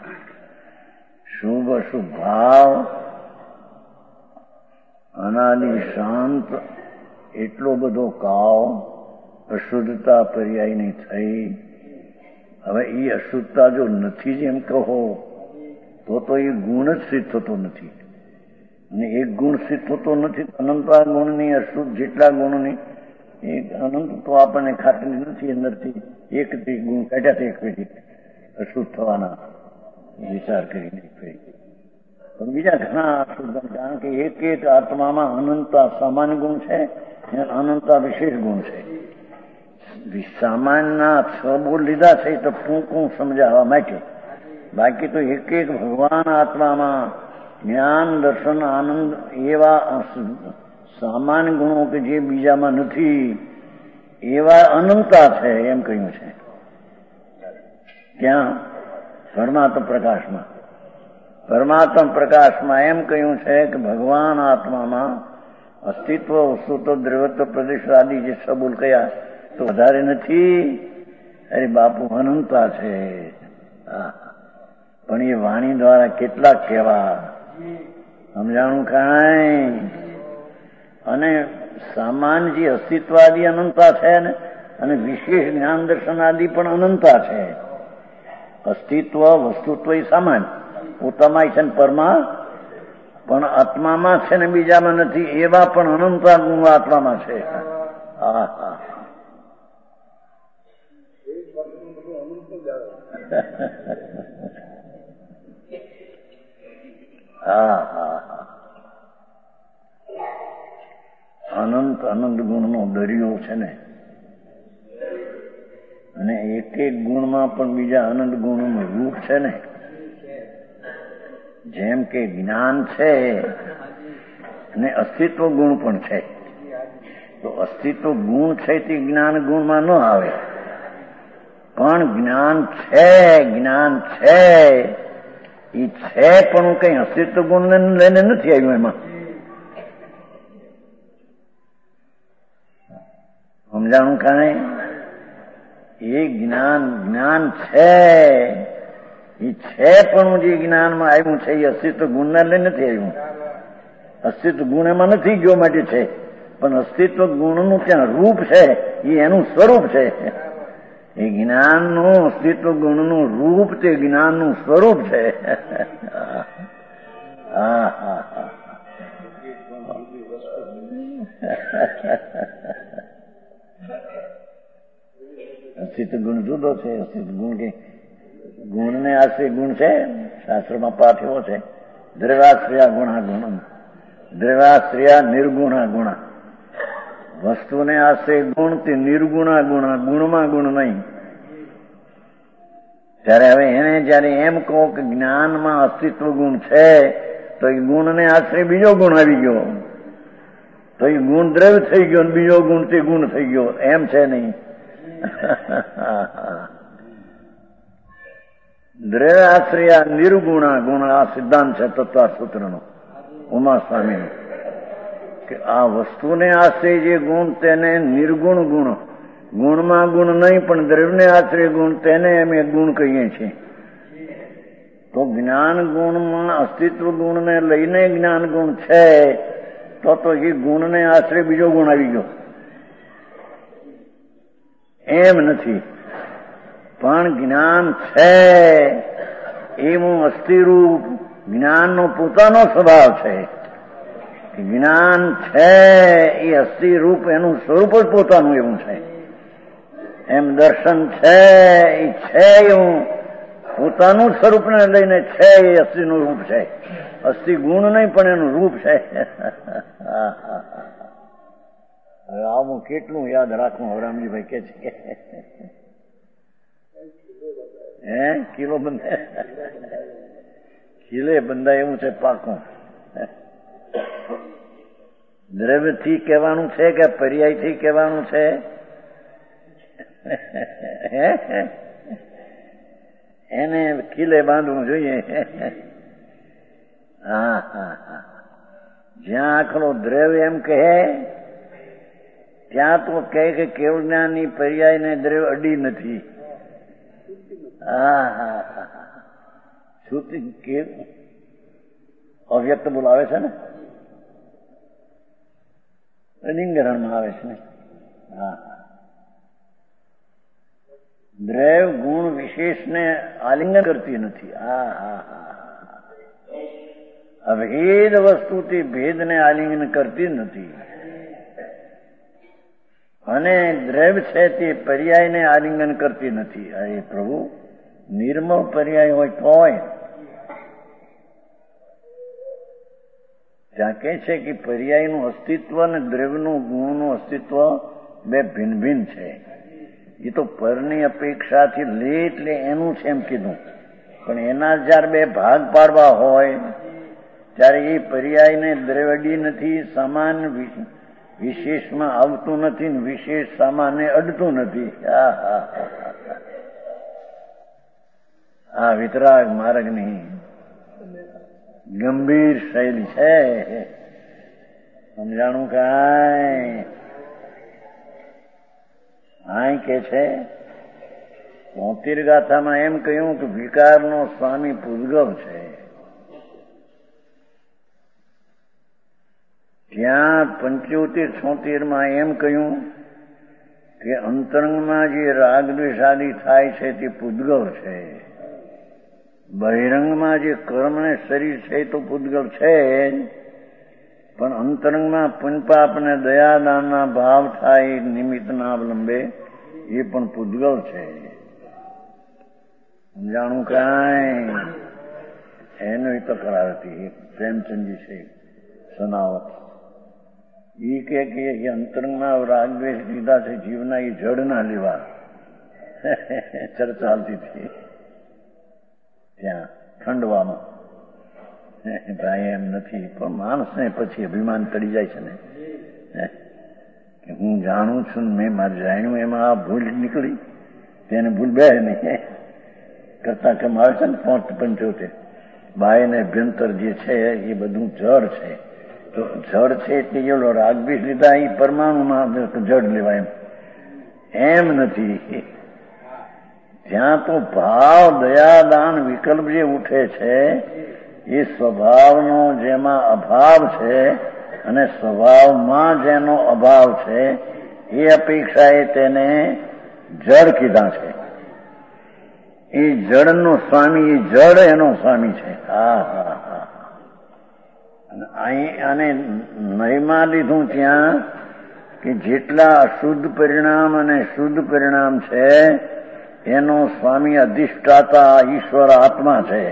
શુભ અશુભ ભાવ અનાદિ શાંત એટલો બધો કાવ, અશુદ્ધતા પર્યાયની થઈ. હવે એ અશુદ્ધતા જો નથી જ એમ કહો તો તો એ ગુણ જ સિદ્ધ થતો નથી, અને એક ગુણ સિદ્ધ થતો નથી. અનંતા ગુણની અશુદ્ધ જેટલા ગુણની એ અનંત તો આપણને ખાતરી નથી અંદરથી. એક થી ગુણ કાઢ્યા એક પેઢી અશુદ્ધ થવાના વિચાર કરીને પણ બીજા ઘણા અશુદ્ધ, કારણ કે એક એક આત્મામાં અનંતા સામાન્ય ગુણ છે અને અનંતા વિશેષ ગુણ છે. સામાન્યના છ બોલ લીધા છે તો ટૂંકું સમજાવવા માટે, બાકી તો એક એક ભગવાન આત્મામાં જ્ઞાન દર્શન આનંદ એવા સામાન્ય ગુણો કે જે બીજામાં નથી એવા અનંતા છે એમ કહ્યું છે. ક્યાં? પરમાત્મ પ્રકાશમાં. પરમાત્મ પ્રકાશમાં એમ કહ્યું છે કે ભગવાન આત્મામાં અસ્તિત્વ, વસ્તુત્વ, દ્રવ્યત્વ, પ્રદેશ આદિ જે સબુલ કયા તો વધારે નથી. અરે બાપુ અનંતા છે. પણ એ વાણી દ્વારા કેટલાક કહેવા સમજાણું કાંઈ? અને સામાન્ય જે અસ્તિત્વાદી અનંતા છે ને, અને વિશેષ જ્ઞાન દર્શન આદિ પણ અનંતા છે. અસ્તિત્વ, વસ્તુત્વ એ સામાન્ય પોતામાં છે ને પરમાં, પણ આત્મામાં છે ને બીજામાં નથી. એવા પણ અનંતા ગુણ આત્મામાં છે. હા હા. હા હા હા. અનંત અનંત ગુણનો દરિયો છે ને, અને એક એક ગુણમાં પણ બીજા અનંત ગુણોનું રૂપ છે ને. જેમ કે જ્ઞાન છે અને અસ્તિત્વ ગુણ પણ છે, તો અસ્તિત્વ ગુણ છે તે જ્ઞાન ગુણમાં ન આવે. પણ જ્ઞાન છે, જ્ઞાન છે એ છે, પણ હું કઈ અસ્તિત્વ ગુણ લઈને નથી આવ્યું એમાં. સમજાણું કાંઈ? એ જ્ઞાન જ્ઞાન છે એ છે, પણ જે જ્ઞાનમાં આવ્યું છે એ અસ્તિત્વ ગુણને લઈને નથી આવ્યું. અસ્તિત્વ ગુણ એમાં નથી ગયો માટે છે, પણ અસ્તિત્વ ગુણનું ત્યાં રૂપ છે, એ એનું સ્વરૂપ છે. એ જ્ઞાનનું અસ્તિત્વ ગુણનું રૂપ તે જ્ઞાનનું સ્વરૂપ છે. હા હા હા. અસ્તિત્વ ગુણ જુદો છે. અસ્તિત્વ ગુણ કે ગુણને આશ્રય ગુણ છે. શાસ્ત્રમાં પાઠ એવો છે, દ્રવ્યાશ્રયા ગુણા ગુણ, દ્રવ્યાશ્રયા નિર્ગુણા ગુણા. વસ્તુને આશ્રય ગુણ તે નિર્ગુણા ગુણા, ગુણમાં ગુણ નહીં. ત્યારે હવે એને જયારે એમ કહો કે જ્ઞાનમાં અસ્તિત્વ ગુણ છે, તો એ ગુણને આશ્રય બીજો ગુણ આવી ગયો, તો એ ગુણ દ્રવ્ય થઈ ગયો, બીજો ગુણ તે ગુણ થઈ ગયો. એમ છે નહીં. દ્રવ્યાશ્રયા નિર્ગુણા ગુણ આ સિદ્ધાંત છે તત્વ સૂત્રનો, ઉમા સ્વામીનો, કે આ વસ્તુને આશ્રય જે ગુણ તેને નિર્ગુણ ગુણ, ગુણમાં ગુણ નહીં પણ દ્રવ્યને આશ્રય ગુણ, તેને અમે ગુણ કહીએ છીએ. તો જ્ઞાન ગુણમાં અસ્તિત્વ ગુણને લઈને જ્ઞાન ગુણ છે, તો તો એ ગુણને આશરે બીજો ગુણ આવી ગયો. એમ નથી, પણ જ્ઞાન છે એવું અસ્થિરૂપ જ્ઞાનનો પોતાનો સ્વભાવ છે. જ્ઞાન છે એ અસ્થિરૂપ એનું સ્વરૂપ જ પોતાનું એવું છે. એમ દર્શન છે એ છે એવું પોતાનું સ્વરૂપને લઈને છે એ અસ્થિનું રૂપ છે. અસ્થિ ગુણ નહીં પણ એનું રૂપ છે. હવે આવું કેટલું યાદ રાખવું રામજીભાઈ કે છે હે કિલો બંધા કિલે બંધા એવું છે પાકું. દ્રવ્યથી કહેવાનું છે કે પર્યાયથી કહેવાનું છે? એને કિલે બાંધવું જોઈએ. હા હા હા જ્યાં આખલો દ્રવ્ય એમ કહે ત્યાં તો કહે કે કેવળ જ્ઞાનની પર્યાય ને દ્રવ્ય અડી નથી. હા હા હા શ્રુતિ કે અવ્યક્ત બોલાવે છે ને, અલિંગરણમાં આવે છે ને. હા દ્રવ્ય ગુણ વિશેષને આલિંગન કરતી નથી. હા હા હા અભેદ વસ્તુથી ભેદને આલિંગન કરતી નથી. અને દ્રવ્ય છે તે પર્યાયને આલિંગન કરતી નથી. અરે પ્રભુ, નિર્મળ પર્યાય હોય તો હોય. ત્યાં કહે છે કે પર્યાયનું અસ્તિત્વ અને દ્રવ્યનું ગુણનું અસ્તિત્વ બે ભિન્ન ભિન્ન છે. એ તો પરની અપેક્ષાથી લે એટલે એનું છે એમ કીધું. પણ એના જયારે બે ભાગ પાડવા હોય ત્યારે એ પર્યાયને દ્રવ્યડી નથી, સામાન્ય વિશેષમાં આવતું નથી ને વિશેષ સામાન્ય અડતું નથી. હા હા આ વિતરાગ માર્ગની ગંભીર શૈલી છે. સમજાણું કાંઈ આય કે છે મોતીર ગાથામાં એમ કહ્યું કે વિકારનો સ્વામી પૂદગલ છે. ત્યાં પંચોતેર છોતેર માં એમ કહ્યું કે અંતરંગમાં જે રાગ દ્વેષાદી થાય છે તે પૂદગલ છે. બહિરંગમાં જે કર્મ ને શરીર છે તો પૂદગલ છે જ, પણ અંતરંગમાં પુણ્યપાપ ને દયાદાનના ભાવ થાય નિમિત્તના અવલંબે એ પણ પૂદગલ છે. સમજાણું કાંઈ એનો તકરાર હતી. પ્રેમચંદજી છે સનાવત એ કે અંતરંગમાં રાગ દ્વેષ લીધા છે જીવના, એ જડ ના લેવા ચર્ચા ચાલતી હતી ત્યાં ખંડવામાં. ભાઈ એમ નથી, પણ માણસને પછી અભિમાન ચડી જાય છે ને કે હું જાણું છું ને મેં મારે જાણ્યું એમાં આ ભૂલ નીકળી, તેને ભૂલ બે નહીં કરતા કેમ આવે છે ને પોત પંચોતેર બાય ને અભ્યંતર જે છે એ બધું જડ છે. તો જડ છે એટલે એવડો રાગદ્વેષ લીધા એ પરમાણુમાં જડ લેવાય એમ નથી. ત્યાં તો ભાવ દયાદાન વિકલ્પ જે ઉઠે છે એ સ્વભાવનો જેમાં અભાવ છે અને સ્વભાવમાં જેનો અભાવ છે એ અપેક્ષાએ તેને જડ કીધા છે. એ જડનો સ્વામી, એ જડ એનો સ્વામી છે. હા હા હા અને નયમાં લીધું ત્યાં કે જેટલા અશુદ્ધ પરિણામ અને શુદ્ધ પરિણામ છે એનો સ્વામી અધિષ્ઠાતા ઈશ્વર આત્મા છે.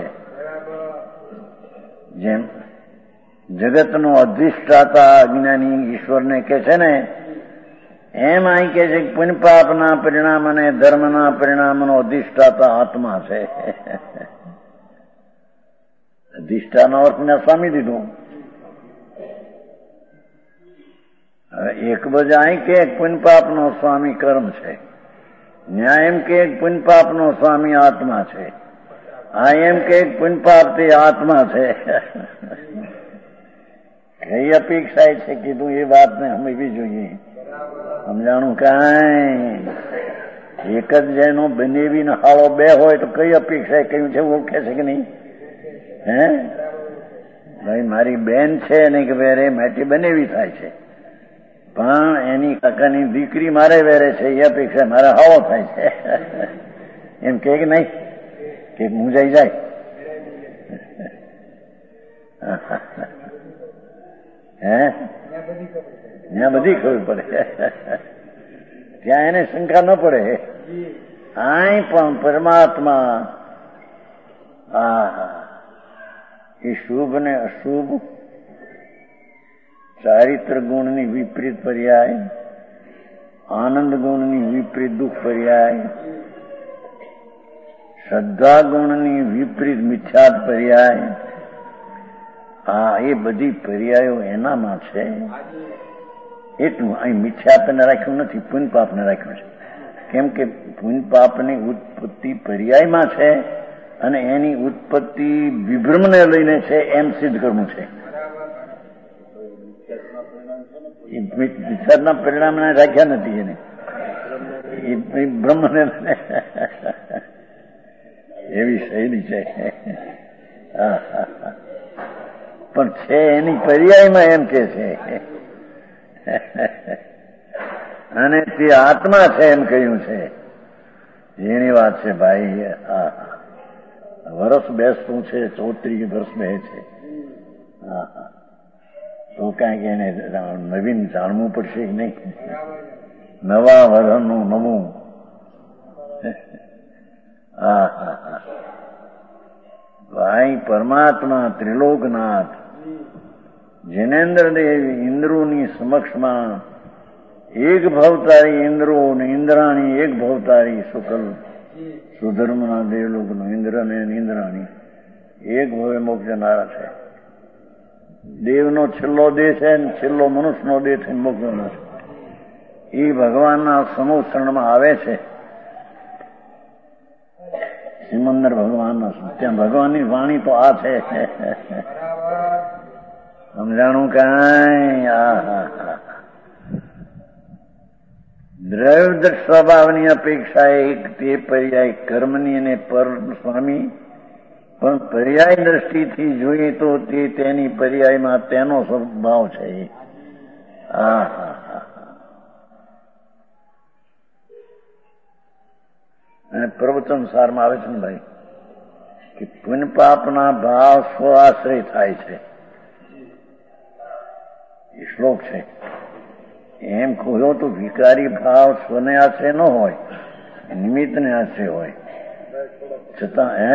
જેમ જગતનો અધિષ્ઠાતા અજ્ઞાની ઈશ્વરને કે છે ને, એમ અહીં કે છે કે પુણ્યપાપના પરિણામ અને ધર્મના પરિણામનો અધિષ્ઠાતા આત્મા છે. અધિષ્ઠાનો અર્થ મેં સ્વામી દીધું. હવે એક બાજુ અહીં કે પુણ્યપાપનો સ્વામી કર્મ છે, ન્યાય એમ કે પુણ્યપાપનો સ્વામી આત્મા છે, આ એમ કે પુણ્યપાપ તે આત્મા છે. કઈ અપેક્ષા છે કીધું એ વાતને સમજવી જોઈએ. સમજાણું કાંઈ એક જ જેનો બનેવી હાળો બે હોય તો કઈ અપેક્ષા કહ્યું છે ઓળખે છે કે નહીં? હે ભાઈ મારી બેન છે ને કે વેરે માટી બનેવી થાય છે, પણ એની કાકાની દીકરી મારે વેરે છે એ અપેક્ષા મારા હાવો થાય છે એમ કે નહીં કે મૂંઝાઈ જાય. હે ત્યાં બધી ખબર પડે, ત્યાં એને શંકા ન પડે. આય પણ પરમાત્મા આ એ શુભ ને અશુભ, ચારિત્ર ગુણની વિપરીત પર્યાય, આનંદ ગુણની વિપરીત દુઃખ પર્યાય, શ્રદ્ધા ગુણની વિપરીત મિથ્યાત પર્યાય, આ એ બધી પર્યાયો એનામાં છે. એટલું અહીં મિથ્યાતને રાખ્યું નથી, પુણ્ય પાપને રાખ્યું છે. કેમ કે પુણ્ય પાપની ઉત્પત્તિ પર્યાયમાં છે અને એની ઉત્પત્તિ વિભ્રમને લઈને છે એમ સિદ્ધ કરવું છે. મિથ્યાના પરિણામને રાખ્યા નથી એને, એ બ્રહ્મને એવી શૈલી છે. પણ છે એની પર્યાયમાં એમ કે છે અને તે આત્મા છે એમ કહ્યું છે. એની વાત છે ભાઈ. હા વર્ષ બેસતું છે, ચોત્રીસ વર્ષ બે છે. હા હા તો કાંઈક એને નવીન જાણવું પડશે કે નહીં? નવા વર્ષનું નવું. હા હા હા ભાઈ પરમાત્મા ત્રિલોકનાથ જિનેન્દ્ર દેવ ઇન્દ્રોની સમક્ષમાં એક ભવતારી ઇન્દ્રો ને ઇન્દ્રાણી, એક ભવતારી શુકલ સુધર્મના દેવલોકનો ઇન્દ્ર ને ઇન્દ્રાણી એક ભવે મોક્ષનારા છે. દેવનો છેલ્લો દેહ છે ને છેલ્લો મનુષ્યનો દેહ છે મોક્ષનો છે. એ ભગવાનના સમુચરણમાં આવે છે. સિમંદર ભગવાનના ત્યાં ભગવાનની વાણી તો આ છે. સમજાણું કાંઈ? આ હા હા દ્રવ્ય સ્વભાવની અપેક્ષા એક તે પર્યાય કર્મની અને પર સ્વામી, પણ પર્યાય દ્રષ્ટિથી જોઈએ તો તે તેની પર્યાયમાં તેનો સ્વભાવ છે. હા હા હા અને પ્રવચન સારમાં આવે છે ને ભાઈ કે પુણ્ય પાપના ભાવ સ્વ આશ્રય થાય છે. એ શ્લોક છે. એમ કહ્યો તો વિકારી ભાવ સ્વને આશ્રય ન હોય, નિમિત્તને આશ્રય હોય છતાં હે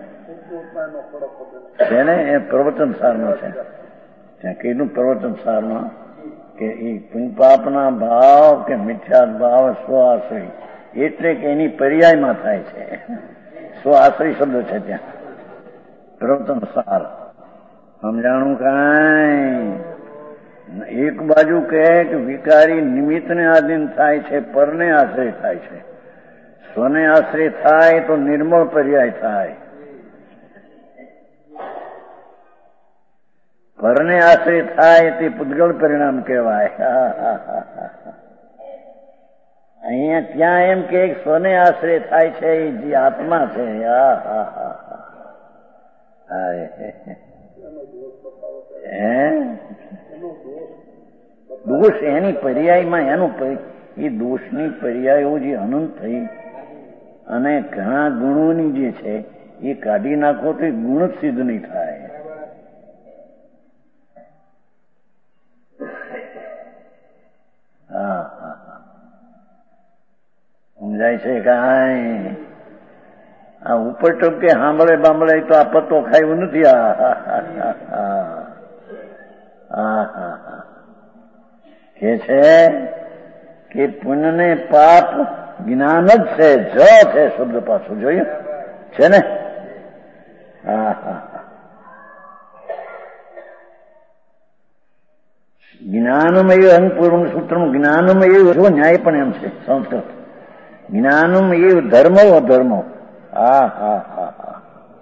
છે ને એ પ્રવચન સારમાં છે. ત્યાં કીધું પ્રવચન સારમાં કે એ પુણ્ય પાપના ભાવ કે મિથ્યા ભાવ સ્વ આશ્રય એટલે કે એની પર્યાયમાં થાય છે. સ્વ આશ્રય શબ્દ છે ત્યાં પ્રવચન સાર. સમજાણું કાંઈ? એક બાજુ કહે કે વિકારી નિમિત્તને આધીન થાય છે, પરને આશ્રય થાય છે. સ્વને આશ્રય થાય તો નિર્મળ પર્યાય થાય, પરને આશ્રય થાય તે પૂતગળ પરિણામ કહેવાય. અહીંયા ત્યાં એમ કે સ્વને આશ્રય થાય છે એ જે આત્મા છે. હા હા હા હા હે દોષ એની પર્યાયમાં એનું એ દોષની પર્યાયો જે અનંત થઈ અને ઘણા ગુણોની જે છે એ કાઢી નાખો તો ગુણ જ સિદ્ધ નહીં થાય. હા હા હા સમજાય છે કાંઈ? આ ઉપર ટપકે સાંભળે બાંભળે તો આ પત્તો ખાયું નથી. આ હા હા હા કે છે કે પુણ્ય ને પાપ જ્ઞાન જ છે. જ છે શબ્દ પાછું જોયું છે ને? હા હા જ્ઞાનમ એવું અંગપૂર્ણ સૂત્રમાં જ્ઞાનમ એવું જો ન્યાય પણ એમ છે સંસ્કૃત. જ્ઞાનમ એવું ધર્મો અધર્મો. હા હા હા હા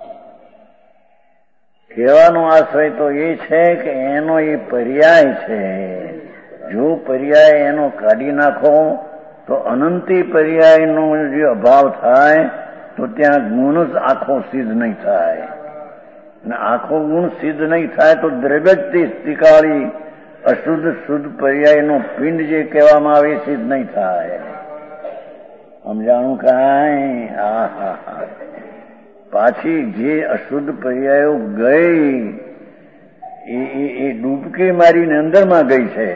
કહેવાનો આશ્રય તો એ છે કે એનો એ પર્યાય છે. જો પર્યાય એનો કાઢી નાખો તો અનંતી પર્યાયનો જે અભાવ થાય તો ત્યાં ગુણ જ આખો સિદ્ધ નહીં થાય. અને આખો ગુણ સિદ્ધ નહીં થાય તો દ્રવ્યથી સ્વીકારી અશુદ્ધ શુદ્ધ પર્યાયનો પિંડ જે કહેવામાં આવે સિદ્ધ નહીં થાય. સમજાણું કાંઈ? હા હા હા. પાછી જે અશુદ્ધ પર્યાયો ગઈ એ એ ડૂબકી મારીને અંદરમાં ગઈ છે.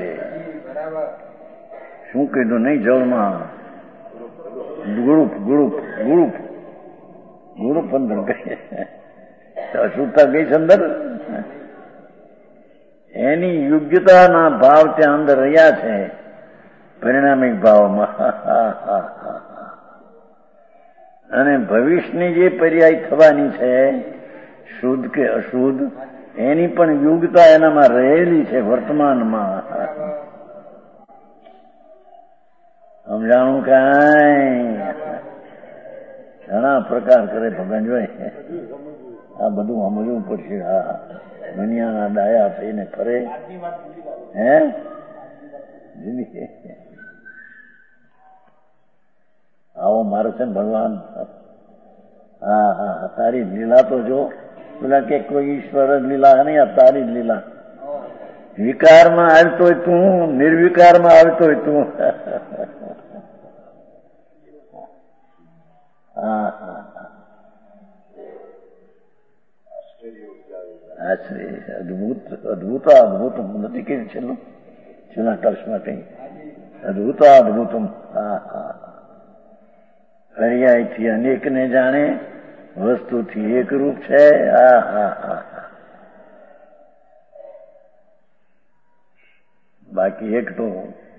શું કીધું નહીં જળમાં? ગુરુપ ગુરુપ ગુરુપ ગુરુપ અંદર ગઈ. અશુદ્ધતા ગઈ છે અંદર. એની યોગ્યતાના ભાવ ત્યાં અંદર રહ્યા છે પરિણામિક ભાવમાં. અને ભવિષ્યની જે પર્યાય થવાની છે શુદ્ધ કે અશુદ્ધ એની પણ યોગ્યતા એનામાં રહેલી છે વર્તમાનમાં. સમજાણું કાંઈ? ઘણા પ્રકાર કરે ભગવાન જોઈ. આ બધું સમજવું પડશે. હા, દુનિયાના ડાયા થઈને ફરે. હે આવો મારે છે ભગવાન. હા હા, તારી લીલા તો જો. પેલા કે કોઈ ઈશ્વર જ લીલા નહીં, આ તારી જ લીલા. વિકારમાં આવતોય તું, નિર્વિકારમાં આવતોય તું. હા હા આશ્ચર્ય અદભુત અદભુત અદભુતમ નથી કીધું છેલ્લું છેલ્લા કલ્સમાં કઈ અદભુત અદભુતમ. હા હા, પર્યાયથી અનેકને જાણે, વસ્તુથી એકરૂપ છે. હા હા હા. બાકી એક તો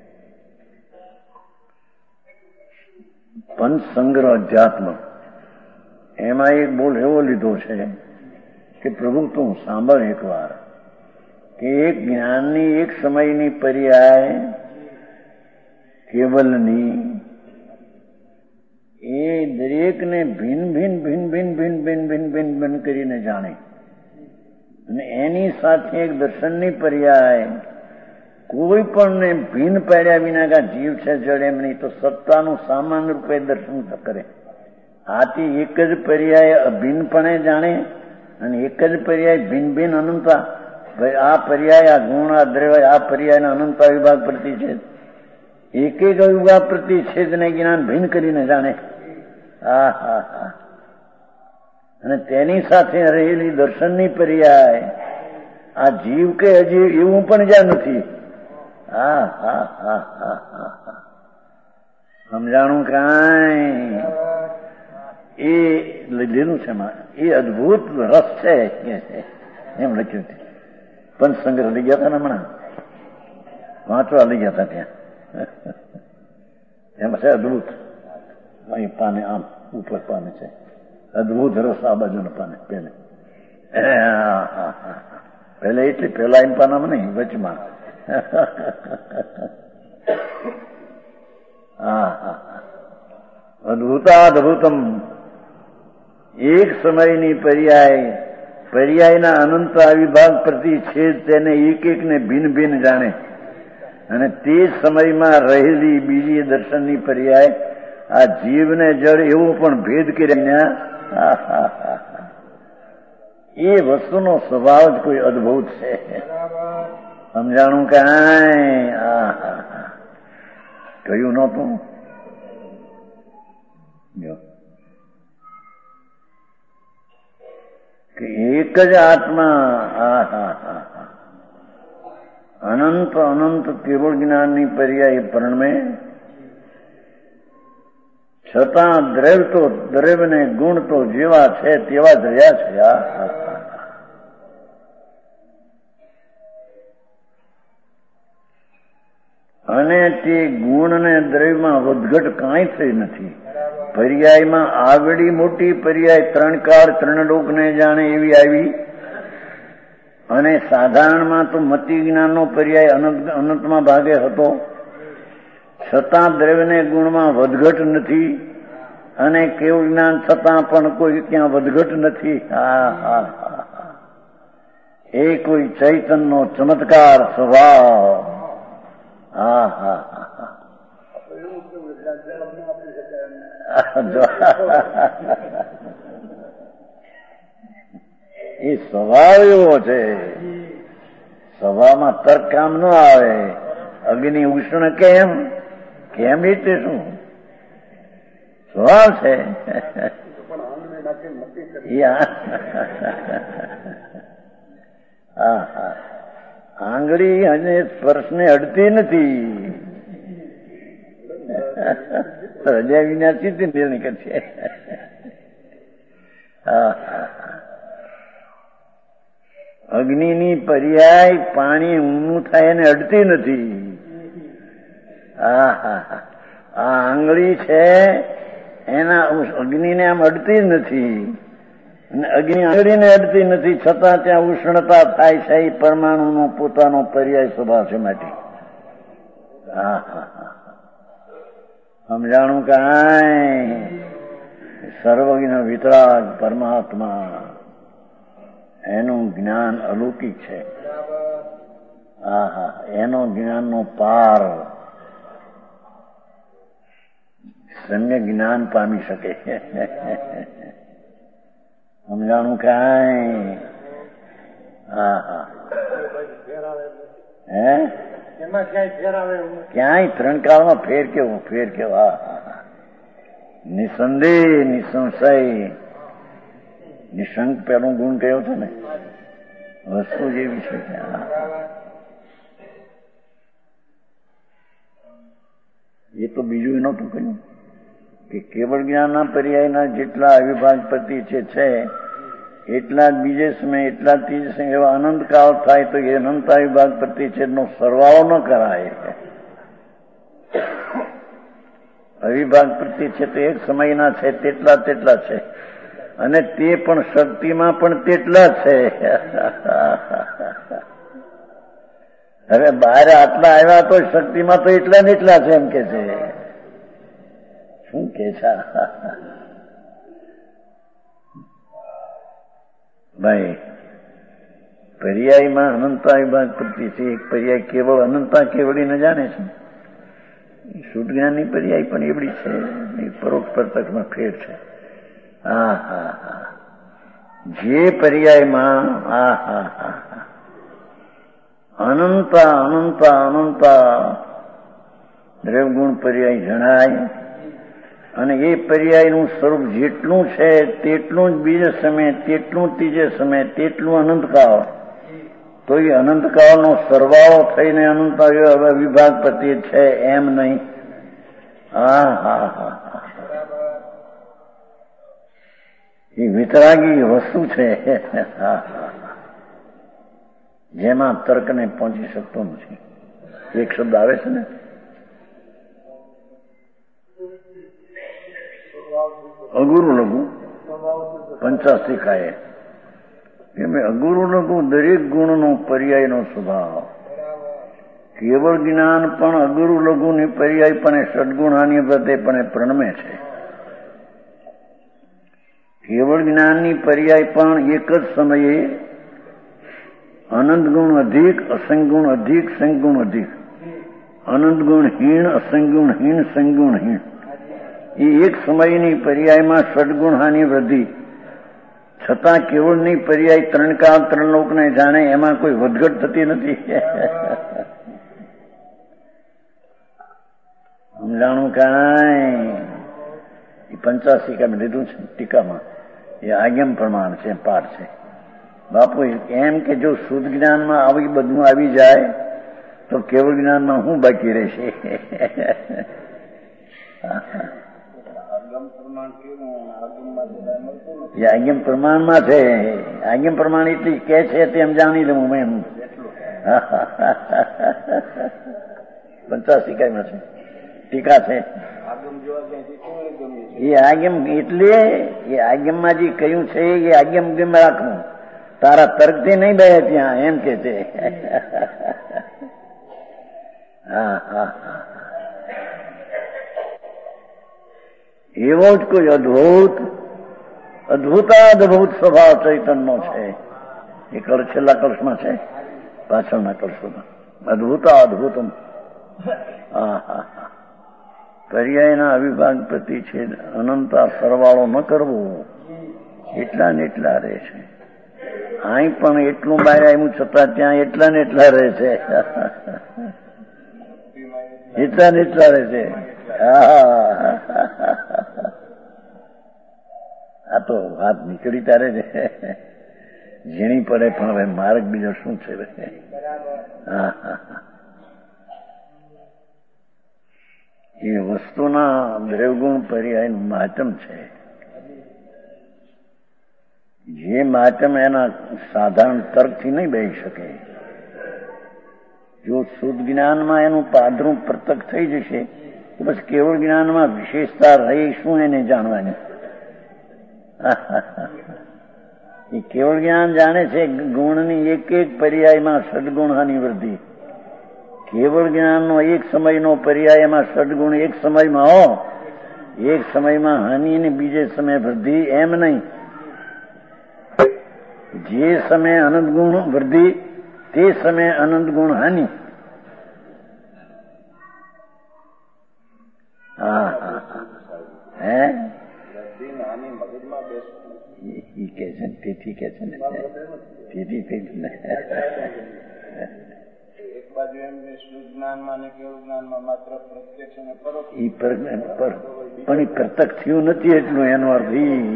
પંચ સંગ્રહ અધ્યાત્મ એમાં એક બોલ એવો લીધો છે કે પ્રભુ તું સાંભળ એક વાર કે એક જ્ઞાનની એક સમયની પર્યાય કેવલની એ દરેકને ભિન્ન ભિન્ન ભિન્ન ભિન્ન ભિન્ન ભિન્ન ભિન્ન ભિન્ન ભિન્ન કરીને જાણે, અને એની સાથે એક દર્શનની પર્યાય કોઈ પણ ભિન્ન પાડ્યા વિના કા જીવ છે જડ એમ નહીં તો સત્તાનું સામાન્ય રૂપે દર્શન કરે. આથી એક જ પર્યાય અભિન્નપણે જાણે અને એક જ પર્યાય ભિન્ન ભિન્ન અનંતા. આ પર્યાય આ ગુણ આ દ્રવ્ય આ પર્યાયના અનંતા વિભાગ પ્રતિછેદ એક એક વિભાગ પ્રતિછેદને જ્ઞાન ભિન્ન કરીને જાણે. હા હા હા. અને તેની સાથે રહેલી દર્શનની પર્યાય આ જીવ કે અજીવ એવું પણ જ્યાં નથી. હા હા હા હા હા. સમજાણું કાંઈ? એ લીધેલું છે એમાં. એ અદભુત રસ છે એમ લખ્યું છે. પંચ સંગ્રહ લઈ ગયા હતા ને હમણાં વાંચવા લઈ ગયા હતા ત્યાં. એમાં છે અદભુત. અહીં પાને આમ ઉપર પાને છે અદભુત રસ આ બાજુના પાને પેલે. પેલે એટલી પેલા એમ પાનામાં નહીં વચમાં. હા હા. અદભુતાદભુતમ. એક સમયની પર્યાય પર્યાયના અનંત વિભાગ પ્રતિછેદ તેને એક એક ને ભિન્ન ભિન્ન જાણે, અને તે સમયમાં રહેલી બીજી દર્શનની પર્યાય આ જીવને જડ એવો પણ ભેદ કરીને એ વસ્તુનો સ્વભાવ જ કોઈ અદભુત છે. સમજાણું કાંઈ? હા હા હા. કહ્યું નહોતું જો કે એક જ આત્મા. હા હા હા હા. અનંત અનંત કેવળ જ્ઞાનની પર્યાય પરણમે, છતાં દ્રવ્ય તો દ્રવ્ય ને ગુણ તો જેવા છે તેવા જ રહ્યા છે. હા હા હા. અને તે ગુણ ને દ્રવ્યમાં વધઘટ કાંઈ થઈ નથી. પર્યાયમાં આગળી મોટી પર્યાય ત્રણ કાળ ત્રણ લોકને જાણે એવી આવી, અને સાધારણમાં તો મતિ જ્ઞાનનો પર્યાય અનંત અનંતમાં ભાગે હતો, છતાં દ્રવ્યને ગુણમાં વધઘટ નથી, અને કેવું જ્ઞાન છતાં પણ કોઈ ક્યાં વધઘટ નથી. હા હા હા. એ કોઈ ચૈતનનો ચમત્કાર સ્વભાવ. હા હા હા. એ સ્વભાવ એવો છે. સ્વભાવમાં તર્ક કામ ન આવે. અગ્નિ ઉષ્ણ કેમ કેમ એટલે શું સ્વભાવ છે. આંગળી અને સ્પર્શને અડતી નથી. રજા વિના ચિત્ત નીકળશે. અગ્નિની પર્યાય પાણી ઊંડું થાય એને અડતી નથી. હા હા હા આ આંગળી છે એના અગ્નિને આમ અડતી નથી. અગ્નિ આંગળીને અડતી નથી છતાં ત્યાં ઉષ્ણતા થાય છે. એ પરમાણુનો પોતાનો પર્યાય સ્વભાવ છે માટે. હા હા હા સમજાણું કાંઈ સર્વજ્ઞ વિતરાગ પરમાત્મા એનું જ્ઞાન અલૌકિક છે. હા હા એનો જ્ઞાનનો પાર સમ્યક જ્ઞાન પામી શકે. સમજાણું કાંઈ. હા હા હે ક્યાંય ત્રણ કાળમાં ફેર કેવો ફેર કેવો. હા હા નિસંદેહ નિસંશય નિશંક પેલો ગુણ કયો છે ને વસ્તુ જેવી છે. એ તો બીજું એ નહોતું કહ્યું કે કેવળ જ્ઞાનના પર્યાયના જેટલા અવિભાગ પ્રતિ છે એટલા જ બીજે સમય એટલા જ ત્રીજે સમય એવા અનંતકાળ થાય તો એ અનંત અવિભાગ પ્રતિછેદનો સરવાળો ન કરાય. અવિભાગ પ્રતિછેદ તો એક સમયના છે તેટલા તેટલા છે અને તે પણ શક્તિમાં પણ તેટલા છે. હવે બહાર આટલા આવ્યા તો શક્તિમાં તો એટલા ને એટલા છે એમ કે છે. શું કે છે ભાઈ? પર્યાયમાં અનંતા વિભાગ પ્રતિ છે. એક પર્યાય કેવળ અનંતા કેવળીને જાણે છે. શુદ્ધ જ્ઞાનની પર્યાય પણ એવડી છે. એ પરોક્ષ પ્રત્યક્ષમાં ફેર છે. હા હા હા જે પર્યાયમાં હા હા હા અનંતા અનંતા અનંતા દ્રવ્યગુણ પર્યાય જણાય અને એ પર્યાયનું સ્વરૂપ જેટલું છે તેટલું જ બીજે સમયે તેટલું ત્રીજે સમયે તેટલું અનંતકાળ તો એ અનંતકાળનો સરવાળો થઈને અનંત વિભાગ પ્રતિ છે એમ નહીં. હા હા હા એ વિતરાગી વસ્તુ છે. હા જેમાં તર્કને પહોંચી શકતો નથી. એક શબ્દ આવે છે ને અગુરુ લઘુ પંચાસી ખાય એમ અગુરુ લઘુ દરેક ગુણનો પર્યાયનો સ્વભાવ. કેવળ જ્ઞાન પણ અગુરુ લઘુની પર્યાય પણ ષડગુણાની વધે પણ પ્રણમે છે. કેવળ જ્ઞાનની પર્યાય પણ એક જ સમયે અનંત ગુણ અધિક અસંગુણ અધિક સંગુણ અધિક અનંત ગુણ હીણ અસંગુણ હીણ સંગુણ હીણ એ એક સમયની પર્યાયમાં ષડગુણ હાની વૃદ્ધિ છતાં કેવળની પર્યાય ત્રણ કાળ ત્રણ લોકને જાણે એમાં કોઈ વધઘટ થતી નથી. સમજાણું કાંઈ. પંચાસી કામ લીધું છે ટીકામાં. એ આજ્ઞમ પ્રમાણ છે પાઠ છે. બાપુ એમ કે જો શુદ્ધ જ્ઞાનમાં આવી બધું આવી જાય તો કેવળ જ્ઞાનમાં શું બાકી રહેશે? એ આજ્ઞમ પ્રમાણમાં છે. આજ્ઞમ પ્રમાણ એટલી કે છે તેમ જાણી લઉં એમ. પંચાસી કાયમાં છે ટીકા છે. એ આજ્ઞમ એટલે એ આજ્ઞમમાં જે કહ્યું છે એ આજ્ઞમ ગમ રાખવું. તારા તર્કથી નહીં બે ત્યાં એમ કે છે. હા હા એવો જ કોઈ અદભુત અદભુતાદભુત સ્વભાવ ચૈતનનો છે. એ કળ છેલ્લા કળશમાં છે પાછળના કળશોમાં અદભુતા અદભુતમ. હા હા હા પર્યાયના અવિભાગ પ્રતિ છે અનંતા સરવાળો ન કરવો એટલા ને એટલા રહે છે. અહીં પણ એટલું બહાર આવ્યું છતાં ત્યાં એટલા ને એટલા રહે છે, એટલા ને એટલા રહે છે. આ તો વાત નીકળી તારે છે, ઝીણી પડે પણ હવે માર્ગ બીજો શું છે? હા હા એ વસ્તુના દ્રવગુણ પર્યાયનું માધ્યમ છે. જે માધ્યમ એના સાધારણ તર્કથી નહીં બેસી શકે. જો શુદ્ધ જ્ઞાનમાં એનું પાદરું પ્રત્યક્ષ થઈ જશે તો બસ કેવળ જ્ઞાનમાં વિશેષતા રહી શું એને જાણવાની? એ કેવળ જ્ઞાન જાણે છે ગુણની એક એક પર્યાયમાં સદગુણની વૃદ્ધિ. કેવળ જ્ઞાનનો એક સમયનો પર્યાય એમાં સદગુણ એક સમયમાં હો, એક સમયમાં હાનિ ને બીજે સમય વૃદ્ધિ, એમ નહીં. જે સમય અનંત ગુણ વૃદ્ધિ તે સમય અનંત ગુણ હાનિ. હા હા હે એ કે છે તેથી કે છે ને તેથી તેથી એક બાજુ એમ શુદ્ધ જ્ઞાનમાં અને કેવળ જ્ઞાનમાં માત્ર પ્રત્યક્ષ અને પરોક્ષ, પણ એ પ્રત્યક્ષ થયું નથી એટલું એનો અર્થ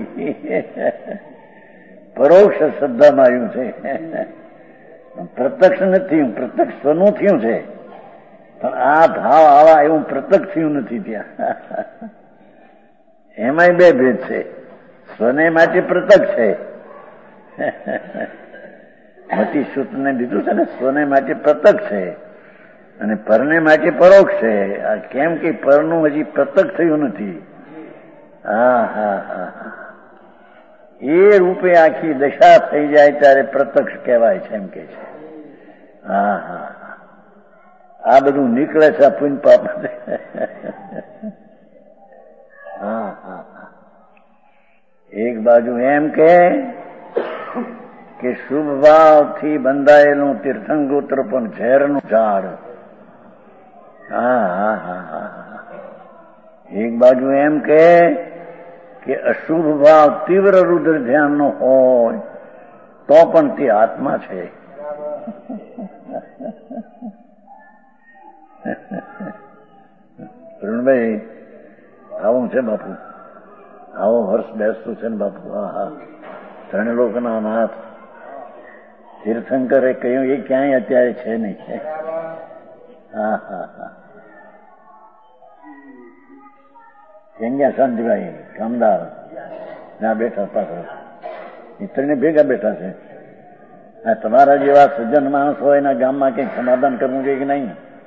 પરોક્ષ શ્રદ્ધામાં આવ્યું છે, પ્રત્યક્ષ નથી. પ્રત્યક્ષ સ્વનું થયું છે પણ આ ભાવ આવા એવું પ્રત્યક્ષ થયું નથી. ત્યાં એમાંય બે ભેદ છે. સ્વને માટે પ્રત્યક્ષ છે, મતી સૂત્રને દીધું છે ને, સ્વને માટે પ્રત્યક્ષ છે અને પરને માટે પરોક્ષ છે. આ કેમ કે પરનું હજી પ્રત્યક્ષ થયું નથી. હા હા હા એ રૂપે આખી દશા થઈ જાય ત્યારે પ્રત્યક્ષ કહેવાય છે એમ કે છે. હા હા આ બધું નીકળે છે પુણ્ય પાપ. હા હા એક બાજુ એમ કે કે શુભ ભાવથી બંધાયેલું તીર્થંગોત્ર પણ ઝેરનું ઝાડ. હા હા હા હા એક બાજુ એમ કે કે અશુભ ભાવ તીવ્ર રુદ્ર ધ્યાનનો હોય તો પણ તે આત્મા છે. અરુણભાઈ આવું છે બાપુ, આવો વર્ષ બેસતું છે ને બાપુ. હા હા ત્રણ લોકોના નાથ તીર્થંકરે કહ્યું એ ક્યાંય અત્યારે છે નહીં. હા હા હા ક્યાં શાંતિભાઈ કામદાર ત્યાં બેઠા પાછળ મિત્રને ભેગા બેઠા છે. આ તમારા જેવા સજ્જન માણસ હોય એના ગામમાં કંઈક સમાધાન કરવું જોઈએ કે નહીં?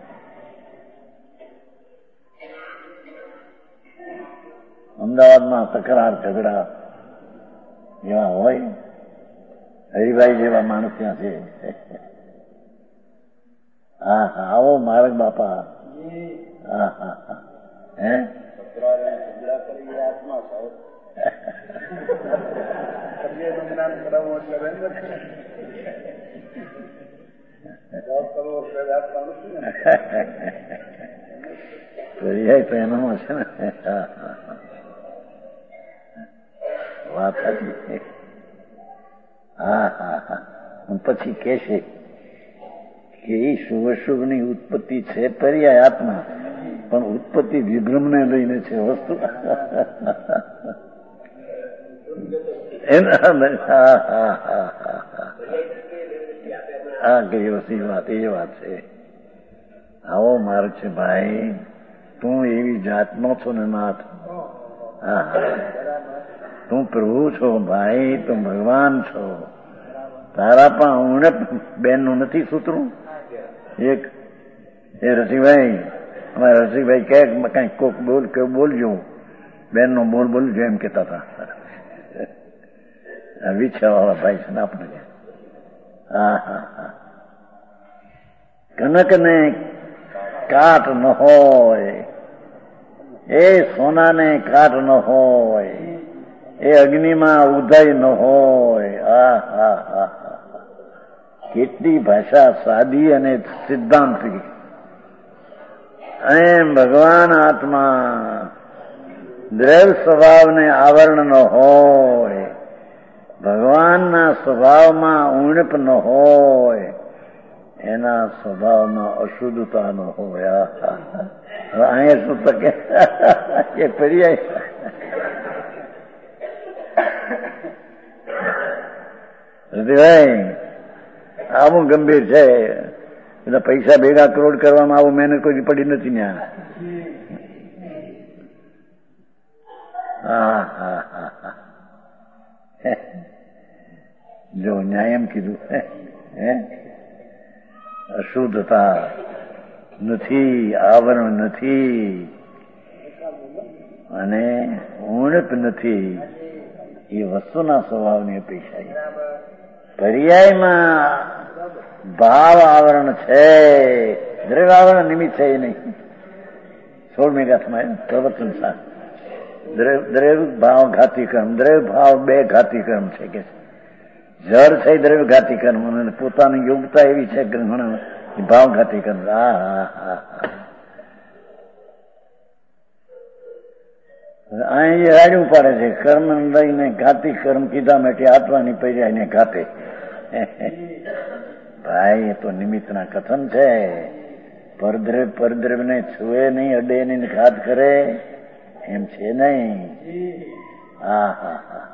અમદાવાદમાં તકરાર ઝઘડા જેવા હોય, હરિભાઈ જેવા માણસ ત્યાં છે. હા હા આવો માર્ગ બાપા. હા હા હા હે આત્મા સાહેબ જ્ઞાન કરાવવું એટલે પર્યાય તો એનામાં છે ને. વાત હતી. હા હા હા પછી કે છે કે એ શુભ શુભની ઉત્પત્તિ છે પર્યાય આત્મા, પણ ઉત્પત્તિ વિભ્રમને લઈને છે વસ્તુ. હા કઈ વસ્તી વાત એ વાત છે. આવો માર્ગ છે ભાઈ. તું એવી જાતનો છો ને નાથ. હા હા તું પ્રભુ છો ભાઈ, તું ભગવાન છો. તારા પણ ઊંડે બેનનું નથી સૂતરું. એક એ રસિકભાઈ અમારે રસિકભાઈ કે કઈક કોક બોલ કે બોલજો, બેન નો બોલ બોલજો એમ કેતા હતા. વિછા વાળા ભાઈ છે ને આપણે. હા હા હા કનકને કાટ ન હોય, એ સોનાને કાટ ન હોય, એ અગ્નિમાં ઉદય ન હોય. હા હા હા કેટલી ભાષા સાદી અને સિદ્ધાંતિક. એમ ભગવાન આત્મા દ્રવ સ્વભાવને આવરણ ન હોય ભગવાનના સ્વભાવમાં ઉણપ ન હોય, એના સ્વભાવમાં અશુદ્ધતા ન હોય. હવે અહીંયા શું તકે એ પર્યાય ભાઈ આવું ગંભીર છે. બધા પૈસા ભેગા કરોડ કરવામાં આવું મહેનત કોઈ પડી નથી ને. હા હા હા હા જો ન્યાય એમ કીધું હે અશુદ્ધતા નથી, આવરણ નથી અને ઉણપ નથી. એ વસ્તુના સ્વભાવની અપેક્ષા. પર્યાયમાં ભાવ આવરણ છે, દ્રવ્ય આવરણ નિમિત્ત છે એ નહીં. સોળમી ગાથમાં પ્રવચન સાર દ્રવ્ય ભાવ ઘાતી કર્મ, દ્રવ્ય ભાવ બે ઘાતી કર્મ છે કે જળ છે દ્રવ્ય ઘાતી કર્મ અને પોતાની યોગ્યતા એવી છે ગ્રહણ ભાવ ઘાતી કર્મ. હા હા હા અહીં રાડ્યું પાડે છે. કર્મ લઈને ઘાતી કર્મ કીધા માટે આત્માની પર્યાયને ઘાતે. ભાઈ એ તો નિમિત્તના કથન છે. પરદ્રવ્ય પરદ્રવ્યને છુએ નહીં, અડે નહીં, ઘાત કરે એમ છે નહીં. હા હા હા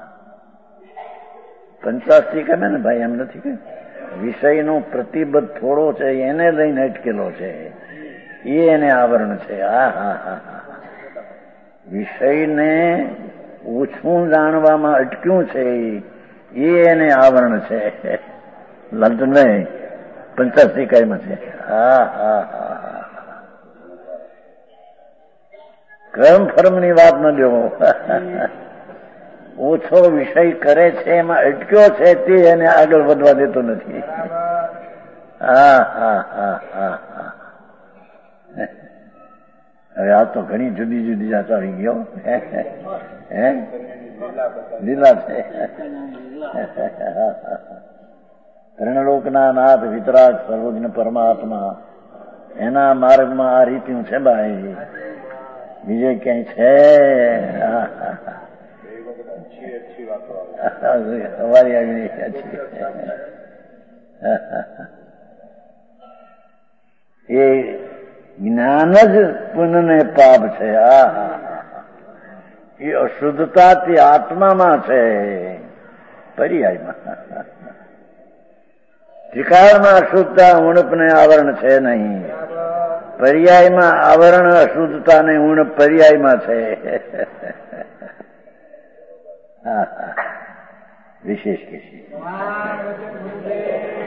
પંચાસ્તી કરે ને ભાઈ, એમ નથી કે વિષયનો પ્રતિબદ્ધ થોડો છે એને લઈને અટકેલો છે, એ એને આવરણ છે. હા હા હા હા વિષયને ઓછું જાણવામાં અટક્યું છે એ એને આવરણ છે. લાલચંદભાઈ પંચાસ્તી કાયમાં છે. હા હા હા કર્મ ફર્મની વાત ન લેવો. ઓછો વિષય કરે છે એમાં અટક્યો છે તે એને આગળ વધવા દેતો નથી. હા હા હા હા હા હવે આ તો ઘણી જુદી જુદી જાત આવી ગયો. હે લીલા છે. ત્રણલોકના નાથ વિતરાગ સર્વજ્ઞ પરમાત્મા એના માર્ગમાં આ રીતિનું છે ભાઈ, બીજે ક્યાંય છે? અમારી આગળ એ જ્ઞાન જ પુનઃને પાપ છે. આ એ અશુદ્ધતાથી આત્મામાં છે, પર્યાયમાં. ત્રિકાળમાં અશુદ્ધતા ઉણપને આવરણ છે નહીં, પર્યાયમાં આવરણ અશુદ્ધતાને ઉણપ પર્યાયમાં છે. હા હા વિશેષ કે છે.